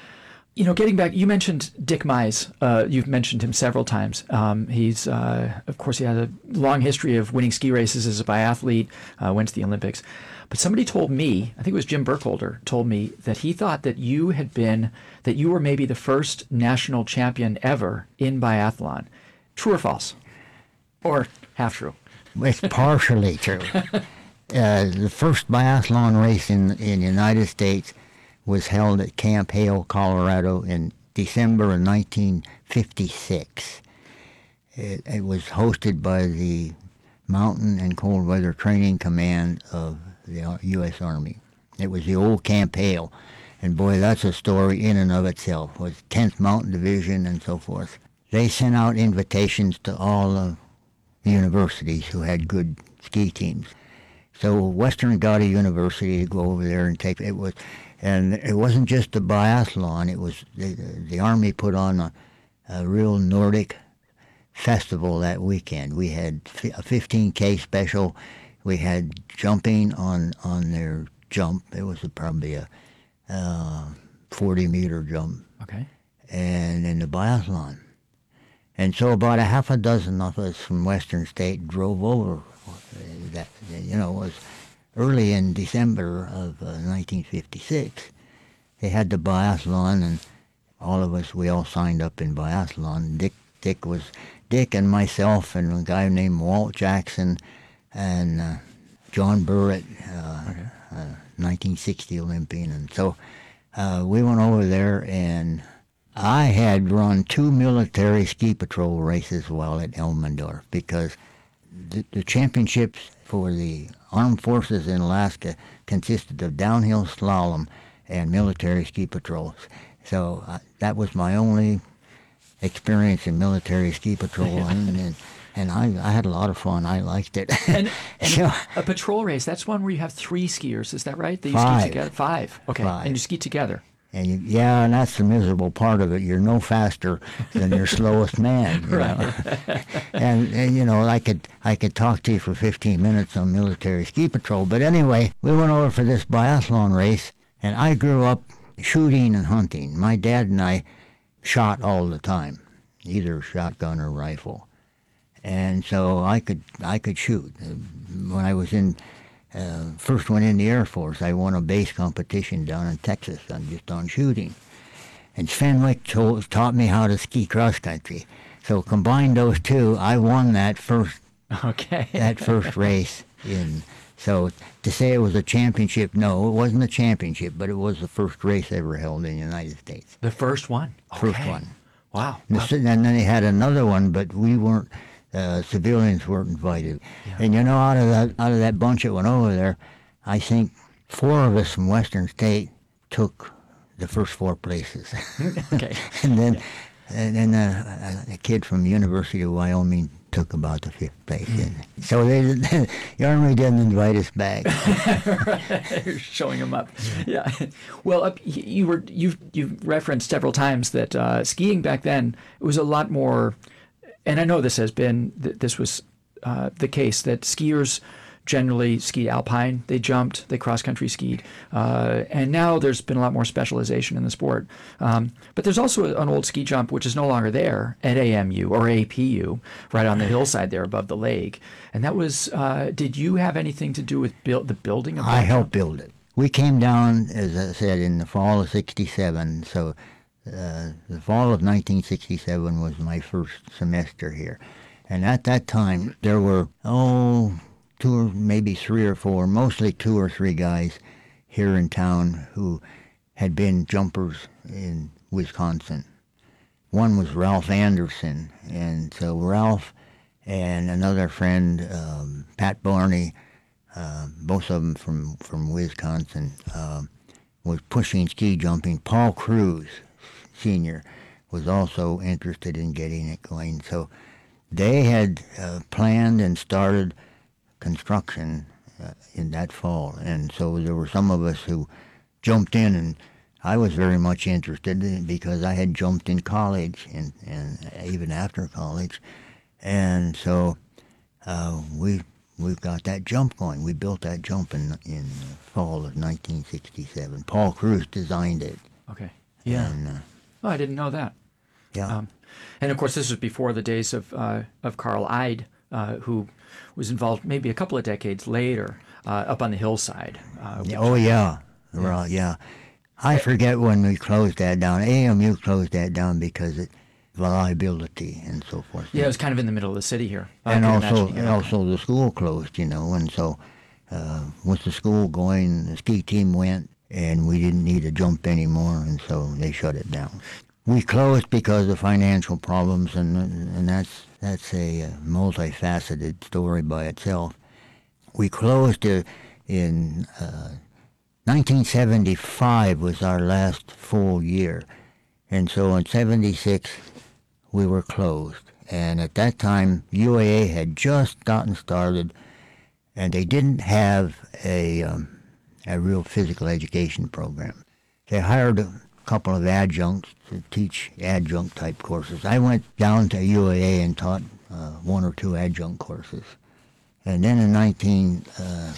S2: You know, getting back, you mentioned Dick Mize. Uh, you've mentioned him several times. Um, he's, uh, of course, he has a long history of winning ski races as a biathlete, uh, went to the Olympics. But somebody told me, I think it was Jim Burkholder, told me that he thought that you had been, that you were maybe the first national champion ever in biathlon. True or false? Or half true?
S5: It's partially true. Uh, the first biathlon race in in the United States was held at Camp Hale, Colorado in December of nineteen fifty-six. It, it was hosted by the Mountain and Cold Weather Training Command of the U S Army. It was the old Camp Hale, and boy, that's a story in and of itself. It was tenth Mountain Division and so forth. They sent out invitations to all of the universities who had good ski teams. So Western got a university to go over there and take it was, and it wasn't just a biathlon. It was the, the Army put on a, a real Nordic festival that weekend. We had a fifteen K special. We had jumping on on their jump. It was a, probably a uh, forty meter jump.
S2: Okay.
S5: And in the biathlon. And so about a half a dozen of us from Western State drove over. That, you know, it was early in December of uh, nineteen fifty-six. They had the biathlon, and all of us, we all signed up in biathlon. Dick, Dick was Dick and myself and a guy named Walt Jackson and uh, John Burrett, uh, okay. uh, nineteen sixty Olympian. And so uh, we went over there, and I had run two military ski patrol races while at Elmendorf because the, the championships for the armed forces in Alaska consisted of downhill slalom and military ski patrols. So uh, that was my only experience in military ski patrol, and, and, and I, I had a lot of fun. I liked it.
S2: And, and
S5: so,
S2: a patrol race, that's one where you have three skiers, is that right? That you
S5: five.
S2: ski together? Five. Okay.
S5: Five.
S2: And you ski together.
S5: And you, yeah, and that's the miserable part of it. You're no faster than your slowest man. You
S2: right.
S5: know? and, and you know, I could I could talk to you for fifteen minutes on military ski patrol. But anyway, we went over for this biathlon race, and I grew up shooting and hunting. My dad and I shot all the time, either shotgun or rifle, and so I could I could shoot. When I was in Uh, first went in the Air Force, I won a base competition down in Texas on just on shooting. And Fenwick told, taught me how to ski cross country. So combine those two, I won that first
S2: okay.
S5: that first race. In so to say it was a championship, no, it wasn't a championship, but it was the first race ever held in the United States.
S2: The first one.
S5: First
S2: okay.
S5: one.
S2: Wow.
S5: And, the, and then they had another one, but we weren't. Uh, civilians weren't invited. Yeah. And you know, out of that out of that bunch that went over there, I think four of us from Western State took the first four places.
S2: Okay.
S5: and then yeah. and then uh, a kid from the University of Wyoming took about the fifth place. Mm. So they, the Army didn't invite us back.
S2: You're showing them up. Yeah. Well, uh, you were you've you've referenced several times that uh, skiing back then it was a lot more. And I know this has been, this was uh, the case, that skiers generally skied alpine. They jumped, they cross-country skied. Uh, and now there's been a lot more specialization in the sport. Um, but there's also an old ski jump, which is no longer there at A M U or A P U, right on the hillside there above the lake. And that was, uh, did you have anything to do with build, the building of that
S5: I helped
S2: jump?
S5: build it. We came down, as I said, in the fall of sixty-seven. So uh, the fall of nineteen sixty-seven was my first semester here. And at that time, there were, oh, two or maybe three or four, mostly two or three guys here in town who had been jumpers in Wisconsin. One was Ralph Anderson, and so Ralph and another friend, um, Pat Barney, uh, both of them from, from Wisconsin, uh, was pushing ski jumping. Paul Cruz, Senior, was also interested in getting it going. So they had uh, planned and started construction uh, in that fall, and so there were some of us who jumped in, and I was very much interested in, because I had jumped in college and, and even after college, and so uh, we we got that jump going. We built that jump in in the fall of nineteen sixty-seven. Paul Cruz designed it.
S2: Okay. Yeah.
S5: And, uh,
S2: oh, I didn't know that.
S5: Yeah.
S2: Um, and of course, this was before the days of uh, of Carl Eid, uh, who was involved maybe a couple of decades later uh, up on the hillside. Uh,
S5: Yeah, oh, yeah. Well, yeah. I forget when we closed that down. A M U closed that down because of liability and so forth.
S2: Yeah, it was kind of in the middle of the city here. I
S5: And
S2: can
S5: also,
S2: imagine,
S5: and
S2: yeah.
S5: also the school closed, you know, and so uh, with the school going, the ski team went, and we didn't need to jump anymore, and so they shut it down. We closed because of financial problems, and and that's that's a uh, multifaceted story by itself. We closed uh, in uh, nineteen seventy-five was our last full year, and so in seventy-six we were closed. And at that time, U A A had just gotten started, and they didn't have a um, a real physical education program. They hired a couple of adjuncts to teach adjunct type courses. I went down to U A A and taught uh, one or two adjunct courses. And then in nineteen, uh,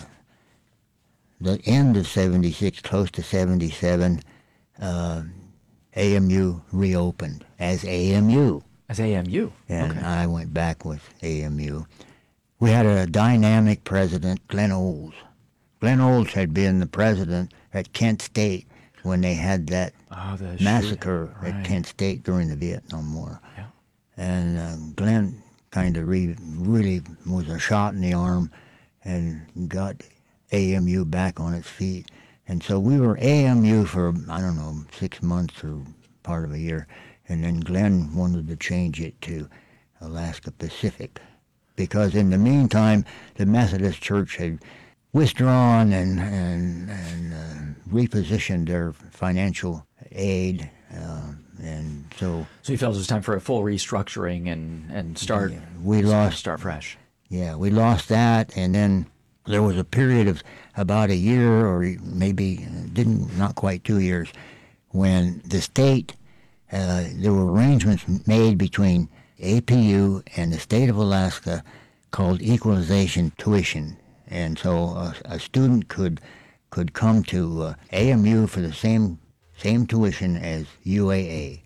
S5: the end of seventy-six, close to seventy-seven, uh, A M U reopened as A M U.
S2: As A M U?
S5: And
S2: Okay.
S5: I went back with A M U. We had a dynamic president, Glenn Olds. Glenn Olds had been the president at Kent State when they had that
S2: Oh, the
S5: massacre
S2: shoot-
S5: at
S2: right.
S5: Kent State during the Vietnam War.
S2: Yeah.
S5: And uh, Glenn kind of re- really was a shot in the arm and got A M U back on its feet. And so we were A M U for, I don't know, six months or part of a year. And then Glenn wanted to change it to Alaska Pacific, because in the meantime, the Methodist Church had withdrawn and and, and uh, repositioned their financial aid, uh, and so
S2: So you felt it was time for a full restructuring and, and start,
S5: we lost
S2: start fresh.
S5: Yeah, we lost that, and then there was a period of about a year, or maybe uh, didn't not quite two years, when the state uh, there were arrangements made between A P U and the state of Alaska called equalization tuition, and so a, a student could could come to uh, A M U for the same same tuition as U A A,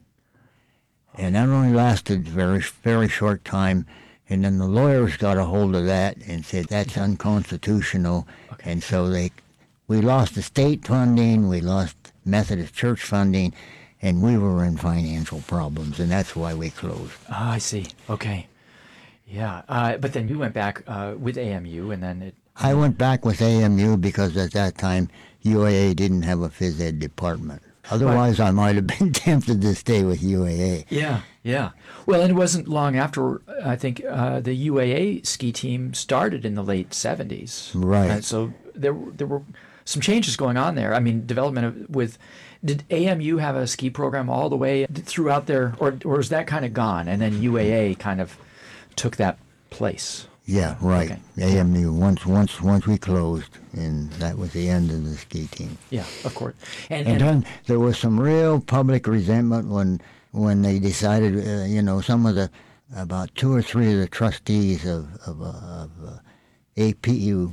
S5: and that only lasted very very short time. And then the lawyers got a hold of that and said that's unconstitutional,
S2: Okay.
S5: and so they we lost the state funding, we lost Methodist Church funding, and we were in financial problems, and that's why we closed.
S2: Ah, I see. Okay. Yeah. Uh, but then you went back uh, with A M U, and then it.
S5: I went back with A M U because at that time U A A didn't have a phys ed department. Otherwise, I might have been tempted to stay with U A A.
S2: Yeah, yeah. Well, and it wasn't long after, I think, uh, the U A A ski team started in the late seventies.
S5: Right.
S2: And so there, there were some changes going on there. I mean, development of, with, did A M U have a ski program all the way throughout their, or, or is that kind of gone? And then U A A kind of took that place?
S5: Yeah, right.
S2: Okay.
S5: A M U. Once, once, once we closed, and that was the end of the ski team.
S2: Yeah, of course. And,
S5: And
S2: and
S5: then there was some real public resentment when when they decided, uh, you know, some of the, about two or three of the trustees of, of, uh, of uh, A P U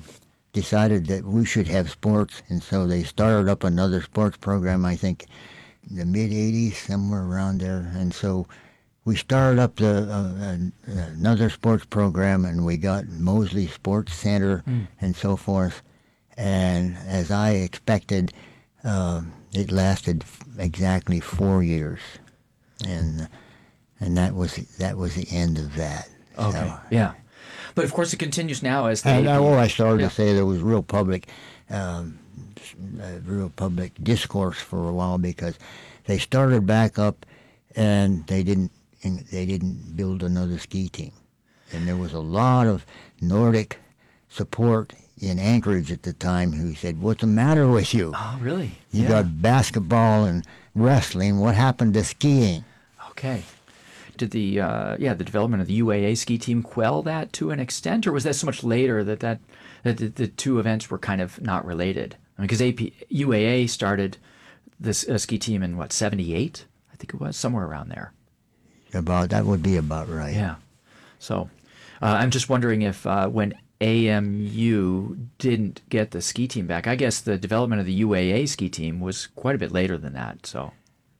S5: decided that we should have sports, and so they started up another sports program, I think, in the mid-eighties, somewhere around there. And so we started up the uh, uh, another sports program, and we got Mosley Sports Center mm. and so forth. And as I expected, uh, it lasted exactly four years, and and that was that was the end of that.
S2: Okay. So, yeah. But of course, it continues now as they.
S5: And uh, well, I started
S2: yeah.
S5: to say there was real public, um, uh, real public discourse for a while, because they started back up, and they didn't they didn't build another ski team, and there was a lot of Nordic support in Anchorage at the time who said, "What's the matter with you?
S2: Oh, really?
S5: You
S2: yeah.
S5: got basketball and wrestling. What happened to skiing?"
S2: Okay. Did the uh, yeah the development of the U A A ski team quell that to an extent, or was that so much later that that, that the, the two events were kind of not related? I mean, because A P U A A started this uh, ski team in what seventy-eight, I think it was, somewhere around there.
S5: About that would be about right.
S2: Yeah. So uh, I'm just wondering if uh, when A M U didn't get the ski team back, I guess the development of the U A A ski team was quite a bit later than that. So.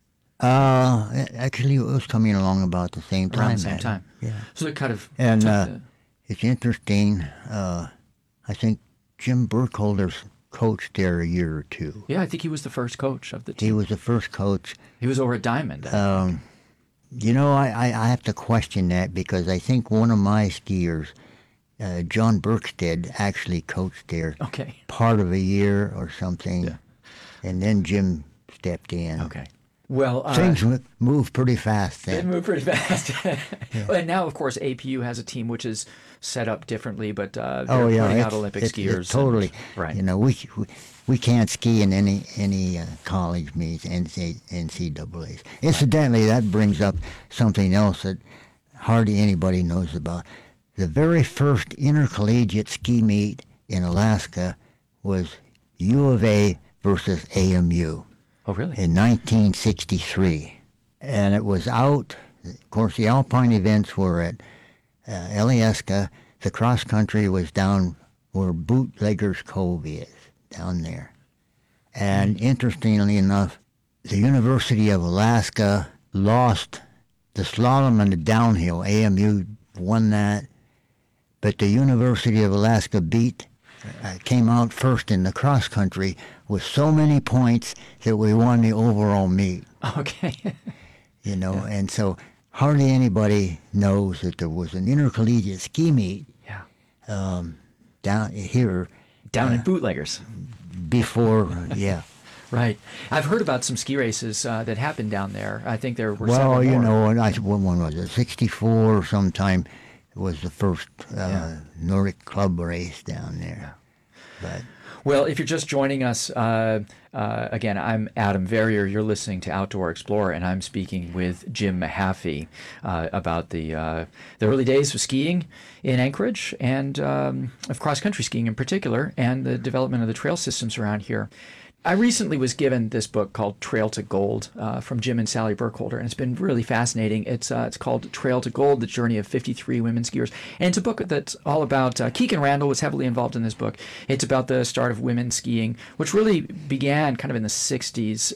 S5: Uh, actually, it was coming along about the same time.
S2: Around the same
S5: man.
S2: time.
S5: Yeah.
S2: So it kind of.
S5: And uh,
S2: the...
S5: it's interesting. Uh, I think Jim Burkholder's coached there a year or two.
S2: Yeah, I think he was the first coach of the team.
S5: He was the first coach.
S2: He was over at Diamond.
S5: Um, you know, I, I, I have to question that, because I think one of my skiers, uh, John Berkstead, actually coached there.
S2: Okay.
S5: Part of a year or something.
S2: Yeah.
S5: And then Jim stepped in.
S2: Okay. Well, uh,
S5: things move pretty fast then.
S2: They move pretty fast. yeah. Well, and now, of course, A P U has a team which is set up differently, but uh, they're
S5: oh, yeah,
S2: putting
S5: it's,
S2: out Olympic
S5: it's,
S2: skiers.
S5: It's totally.
S2: And, right.
S5: You know, we we, we can't ski in any any uh, college meets, N C double A's. Incidentally, that brings up something else that hardly anybody knows about. The very first intercollegiate ski meet in Alaska was U of A versus A M U.
S2: Oh, really?
S5: In nineteen sixty-three. And it was out, of course, the alpine events were at uh, Alyeska. The cross country was down where Bootleggers Cove is, down there. And mm-hmm. interestingly enough, the University of Alaska lost the slalom and the downhill. A M U won that, but the University of Alaska beat Uh, came out first in the cross country with so many points that we won the overall meet.
S2: Okay.
S5: You know,
S2: yeah.
S5: and so hardly anybody knows that there was an intercollegiate ski meet.
S2: Yeah.
S5: Um, down here.
S2: Down
S5: uh,
S2: at Bootleggers.
S5: Before, yeah.
S2: Right. I've heard about some ski races uh, that happened down there. I think there were
S5: well,
S2: several
S5: you
S2: more.
S5: know, and I, what one was it? sixty-four or sometime. It was the first uh,
S2: yeah.
S5: Nordic club race down there. But
S2: well, if you're just joining us, uh, uh, again, I'm Adam Verrier. You're listening to Outdoor Explorer, and I'm speaking with Jim Mahaffey uh, about the uh, the early days of skiing in Anchorage and um, of cross-country skiing in particular, and the development of the trail systems around here. I recently was given this book called Trail to Gold uh, from Jim and Sally Burkholder, and it's been really fascinating. It's uh, it's called Trail to Gold, The Journey of fifty-three Women Skiers. And it's a book that's all about, uh, Keegan Randall was heavily involved in this book. It's about the start of women skiing, which really began kind of in the sixties.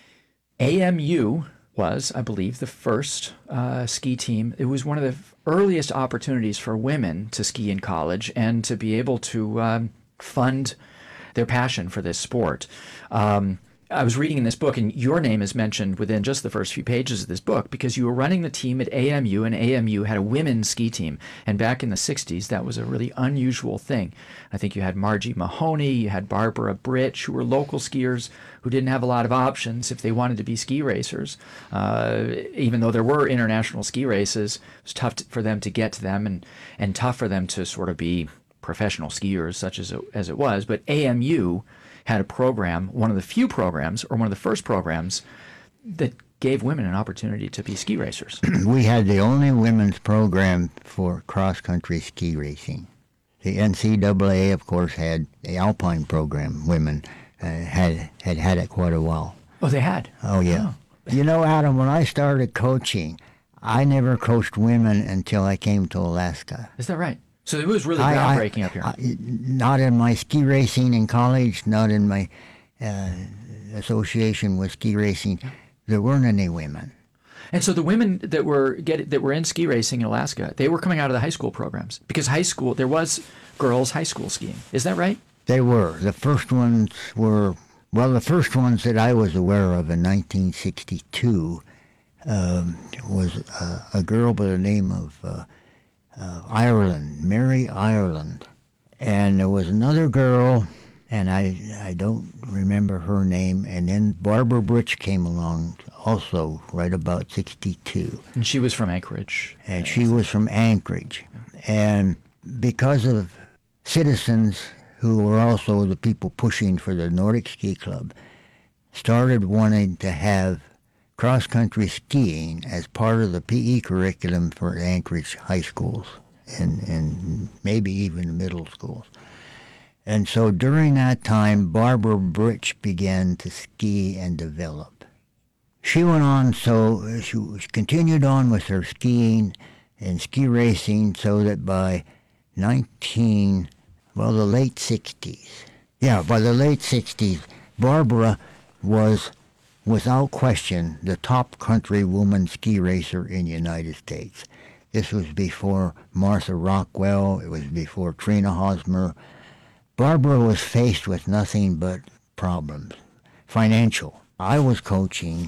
S2: A M U was, I believe, the first uh, ski team. It was one of the earliest opportunities for women to ski in college and to be able to um, fund their passion for this sport. Um, I was reading in this book, and your name is mentioned within just the first few pages of this book because you were running the team at A M U, and A M U had a women's ski team. And back in the sixties, that was a really unusual thing. I think you had Margie Mahoney, you had Barbara Britch, who were local skiers who didn't have a lot of options if they wanted to be ski racers. Uh, even though there were international ski races, it was tough to, for them to get to them and, and tough for them to sort of be professional skiers such as it, as it was, but A M U had a program, one of the few programs, or one of the first programs, that gave women an opportunity to be ski racers.
S5: We had the only women's program for cross-country ski racing. The N C double A, of course, had the Alpine program. Women uh, had, had had it quite a while.
S2: Oh, they had?
S5: Oh, yeah. Oh. You know, Adam, when I started coaching, I never coached women until I came to Alaska.
S2: Is that right? So it was really
S5: I- I-
S2: groundbreaking up here.
S5: I- not in my ski racing in college, not in my uh, association with ski racing. There weren't any women.
S2: And so the women that were get that were in ski racing in Alaska, they were coming out of the high school programs because high school there was girls high school skiing. Is that right?
S5: They were. The first ones were, well, the first ones that I was aware of in nineteen sixty-two um, was uh, a girl by the name of uh, uh, Ireland, Mary Ireland. And there was another girl, and I, I don't remember her name, and then Barbara Britch came along also right about sixty-two.
S2: And she was from Anchorage.
S5: And she was from Anchorage. And because of citizens who were also the people pushing for the Nordic Ski Club, started wanting to have cross-country skiing as part of the P E curriculum for Anchorage high schools and, and maybe even the middle schools. And so during that time, Barbara Britch began to ski and develop. She went on, so she continued on with her skiing and ski racing so that by nineteen, well, the late sixties, yeah, by the late sixties, Barbara was, without question, the top country woman ski racer in the United States. This was before Martha Rockwell. It was before Trina Hosmer. Barbara was faced with nothing but problems, financial. I was coaching,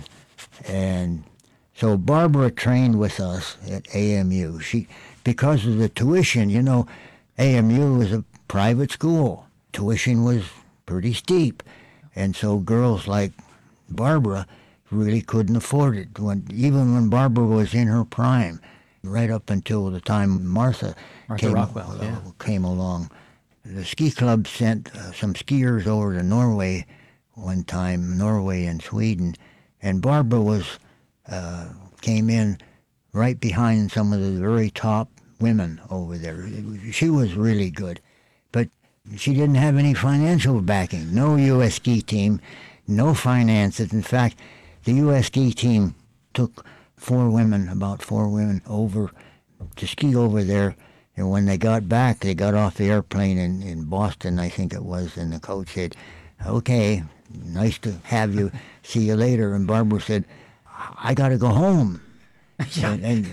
S5: and so Barbara trained with us at A M U. She, because of the tuition, you know, A M U was a private school. Tuition was pretty steep, and so girls like Barbara really couldn't afford it. When, even when Barbara was in her prime, right up until the time Martha,
S2: Martha
S5: came,
S2: Rockwell, yeah.
S5: came along. The ski club sent uh, some skiers over to Norway one time, Norway and Sweden, and Barbara was uh, came in right behind some of the very top women over there. She was really good, but she didn't have any financial backing. No U S ski team, no finances. In fact, the U S ski team took four women, about four women, over to ski over there. And when they got back, they got off the airplane in, in Boston, I think it was, and the coach said, okay, nice to have you, see you later. And Barbara said, I got to go home. Yeah. And, and,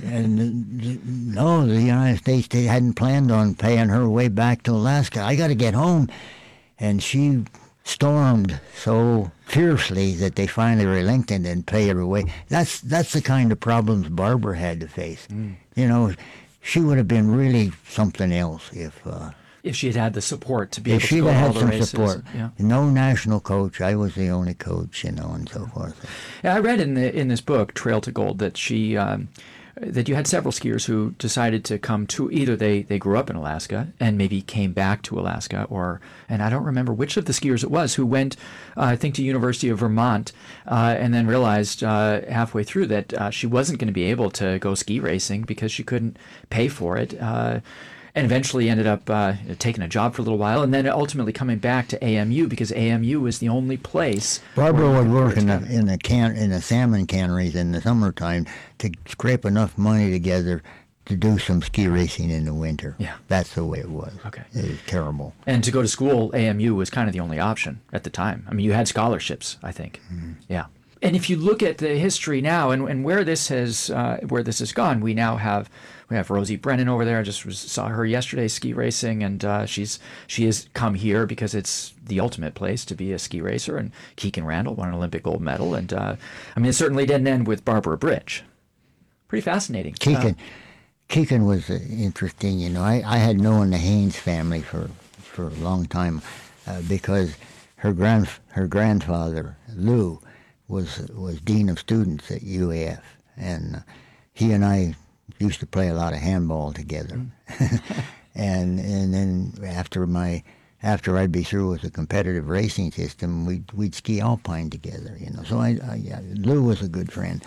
S5: and no, the United States, they hadn't planned on paying her way back to Alaska. I got to get home. And she stormed so fiercely that they finally relented and paid her away. That's, that's the kind of problems Barbara had to face. Mm. You know, she would have been really something else if uh,
S2: if she had had the support to be
S5: if
S2: able
S5: she'd
S2: to go
S5: have
S2: to all
S5: had
S2: the
S5: some
S2: races.
S5: support.
S2: Yeah.
S5: No national coach. I was the only coach, you know, and so forth.
S2: Yeah, I read in the in this book Trail to Gold that she um, that you had several skiers who decided to come to either they they grew up in Alaska and maybe came back to Alaska, or and I don't remember which of the skiers it was who went uh, I think to University of Vermont uh, and then realized uh, halfway through that uh, she wasn't going to be able to go ski racing because she couldn't pay for it. Uh, And eventually ended up uh, taking a job for a little while, and then ultimately coming back to A M U because A M U was the only place.
S5: Barbara would work in the in the can in the salmon canneries in the summertime to scrape enough money together to do some ski racing in the winter.
S2: Yeah,
S5: that's the way it was.
S2: Okay,
S5: it was terrible.
S2: And to go to school, A M U was kind of the only option at the time. I mean, you had scholarships, I think. Mm-hmm. Yeah. And if you look at the history now and, and where this has uh, where this has gone, we now have we have Rosie Brennan over there. I just was, saw her yesterday ski racing, and uh, she's she has come here because it's the ultimate place to be a ski racer. And Keegan Randall won an Olympic gold medal, and uh, I mean it certainly didn't end with Barbara Britch. Pretty fascinating.
S5: Keegan,
S2: uh,
S5: Keegan was uh, interesting. You know, I, I had known the Haynes family for for a long time uh, because her grand her grandfather Lou was was dean of students at U A F, and uh, he and I used to play a lot of handball together. Mm. and and then after my after I'd be through with the competitive racing system, we'd we'd ski alpine together. You know, so I, I yeah, Lou was a good friend.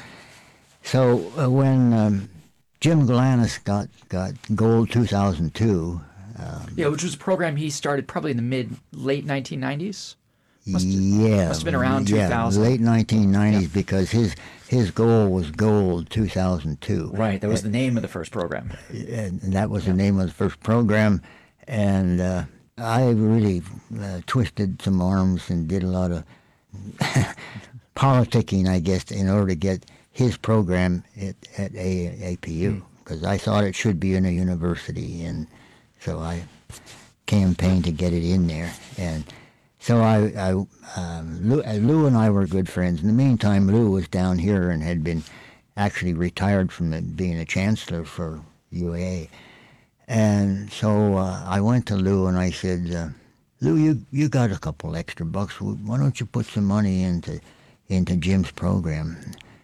S5: So uh, when um, Jim Galanis got got gold two thousand two.
S2: Um, yeah, which was a program he started probably in the mid late nineteen nineties. Must have,
S5: yeah,
S2: must have been around
S5: yeah,
S2: two thousand.
S5: Late nineteen nineties,
S2: Yeah.
S5: because his his goal was gold two thousand two.
S2: Right, that was the name of the first program.
S5: And that was the name of the first program. And uh, I really uh, twisted some arms and did a lot of politicking, I guess, in order to get his program at, at A P U, because mm. I thought it should be in a university. And so I campaigned to get it in there. And so I, I um, Lou, Lou and I were good friends. In the meantime, Lou was down here and had been actually retired from the, being a chancellor for U A A. And so uh, I went to Lou and I said, uh, Lou, you, you got a couple extra bucks. Why don't you put some money into into Jim's program?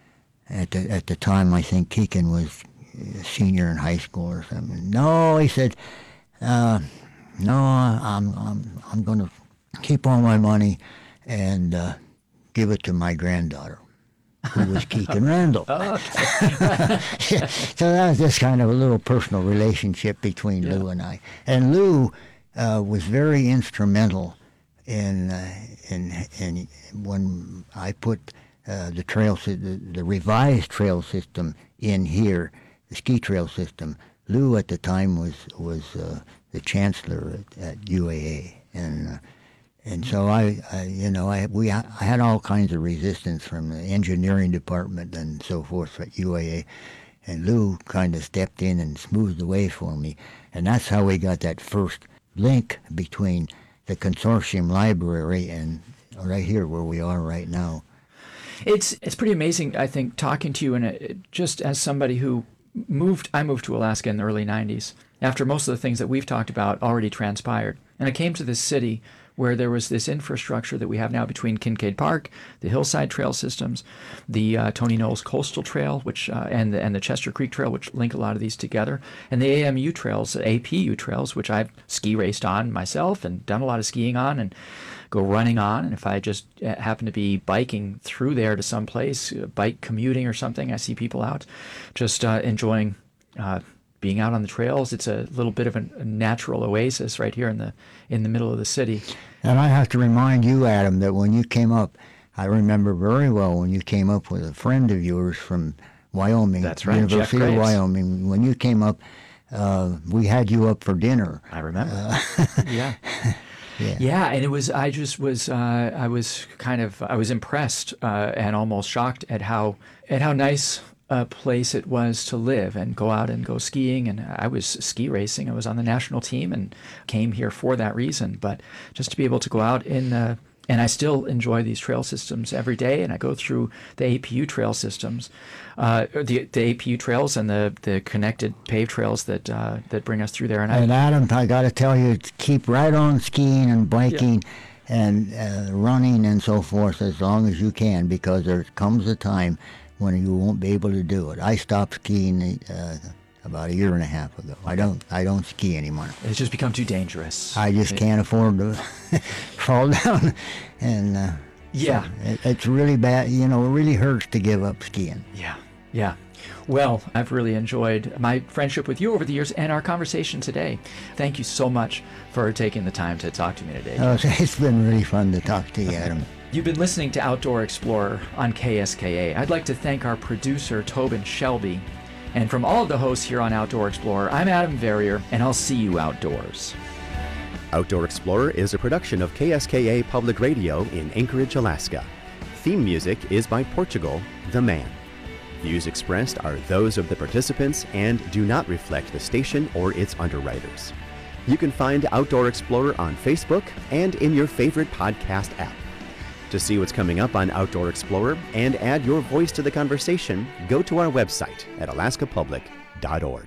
S5: At the, at the time, I think Keegan was a senior in high school or something. No, he said, uh, no, I'm, I'm, I'm going to keep all my money and uh, give it to my granddaughter, who was Keegan Randall.
S2: Oh, okay.
S5: Yeah, so that was just kind of a little personal relationship between yeah. Lou and I. And Lou uh, was very instrumental in, uh, in, in when I put uh, the trail, the, the revised trail system in here, the ski trail system. Lou at the time was was uh, the chancellor at, at U A A, and. Uh, And so I, I, you know, I we I had all kinds of resistance from the engineering department and so forth at U A A, and Lou kind of stepped in and smoothed the way for me, and that's how we got that first link between the consortium library and right here where we are right now.
S2: It's it's pretty amazing, I think, talking to you, and just as somebody who moved, I moved to Alaska in the early nineties after most of the things that we've talked about already transpired, and I came to this city where there was this infrastructure that we have now between Kincaid Park, the Hillside Trail systems, the uh, Tony Knowles Coastal Trail, which uh, and the and the Chester Creek Trail, which link a lot of these together, and the A M U trails, the A P U trails, which I've ski raced on myself and done a lot of skiing on and go running on. And if I just happen to be biking through there to some place, bike commuting or something, I see people out just uh, enjoying uh, being out on the trails. It's a little bit of a, a natural oasis right here in the in the middle of the city.
S5: And I have to remind you, Adam, that when you came up, I remember very well when you came up with a friend of yours from Wyoming.
S2: That's right,
S5: University
S2: Jeff
S5: of
S2: Graves.
S5: Wyoming. When you came up, uh, we had you up for dinner.
S2: I remember.
S5: Uh,
S2: yeah.
S5: Yeah.
S2: Yeah, and it was. I just was. Uh, I was kind of. I was impressed uh, and almost shocked at how at how nice a place it was to live and go out and go skiing. And I was ski racing. I was on the national team and came here for that reason. But just to be able to go out in. Uh, and I still enjoy these trail systems every day, and I go through the A P U trail systems, uh, the the A P U trails and the, the connected paved trails that uh, that bring us through there. And,
S5: and
S2: I,
S5: Adam, I got to tell you, keep right on skiing and biking
S2: yeah.
S5: and uh, running and so forth as long as you can, because there comes a time when you won't be able to do it. I stopped skiing uh, about a year and a half ago. I don't I don't ski anymore.
S2: It's just become too dangerous.
S5: I just
S2: it,
S5: can't afford to fall down, and uh,
S2: yeah,
S5: so it, it's really bad. You know, it really hurts to give up skiing.
S2: Yeah, yeah. Well, I've really enjoyed my friendship with you over the years and our conversation today. Thank you so much for taking the time to talk to me today.
S5: Oh, it's been really fun to talk to you, Adam.
S2: You've been listening to Outdoor Explorer on K S K A. I'd like to thank our producer, Tobin Shelby. And from all of the hosts here on Outdoor Explorer, I'm Adam Verrier, and I'll see you outdoors.
S6: Outdoor Explorer is a production of K S K A Public Radio in Anchorage, Alaska. Theme music is by Portugal, The Man. Views expressed are those of the participants and do not reflect the station or its underwriters. You can find Outdoor Explorer on Facebook and in your favorite podcast app. To see what's coming up on Outdoor Explorer and add your voice to the conversation, go to our website at alaska public dot org.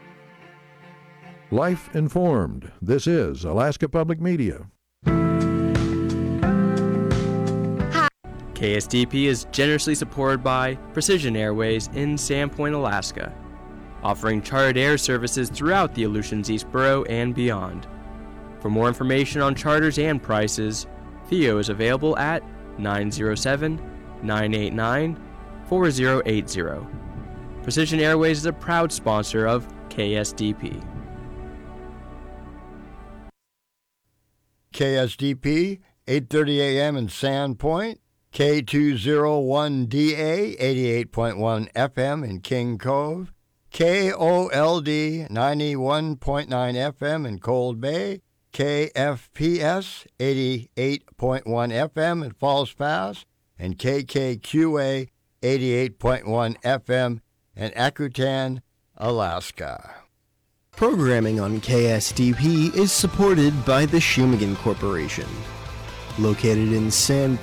S12: Life Informed. This is Alaska Public Media.
S13: K S D P is generously supported by Precision Airways in Sandpoint, Alaska, offering chartered air services throughout the Aleutians East Borough and beyond. For more information on charters and prices, Theo is available at nine zero seven, nine eight nine, four zero eight zero. Precision Airways is a proud sponsor of K S D P.
S14: K S D P eight thirty a.m. in Sandpoint, K two oh one D A, eighty-eight point one F M in King Cove, K O L D ninety-one point nine F M in Cold Bay, K F P S eighty-eight point one F M in Falls Pass, and K K Q A eighty-eight point one F M in Akutan, Alaska.
S15: Programming on K S D P is supported by the Shumagon Corporation. Located in San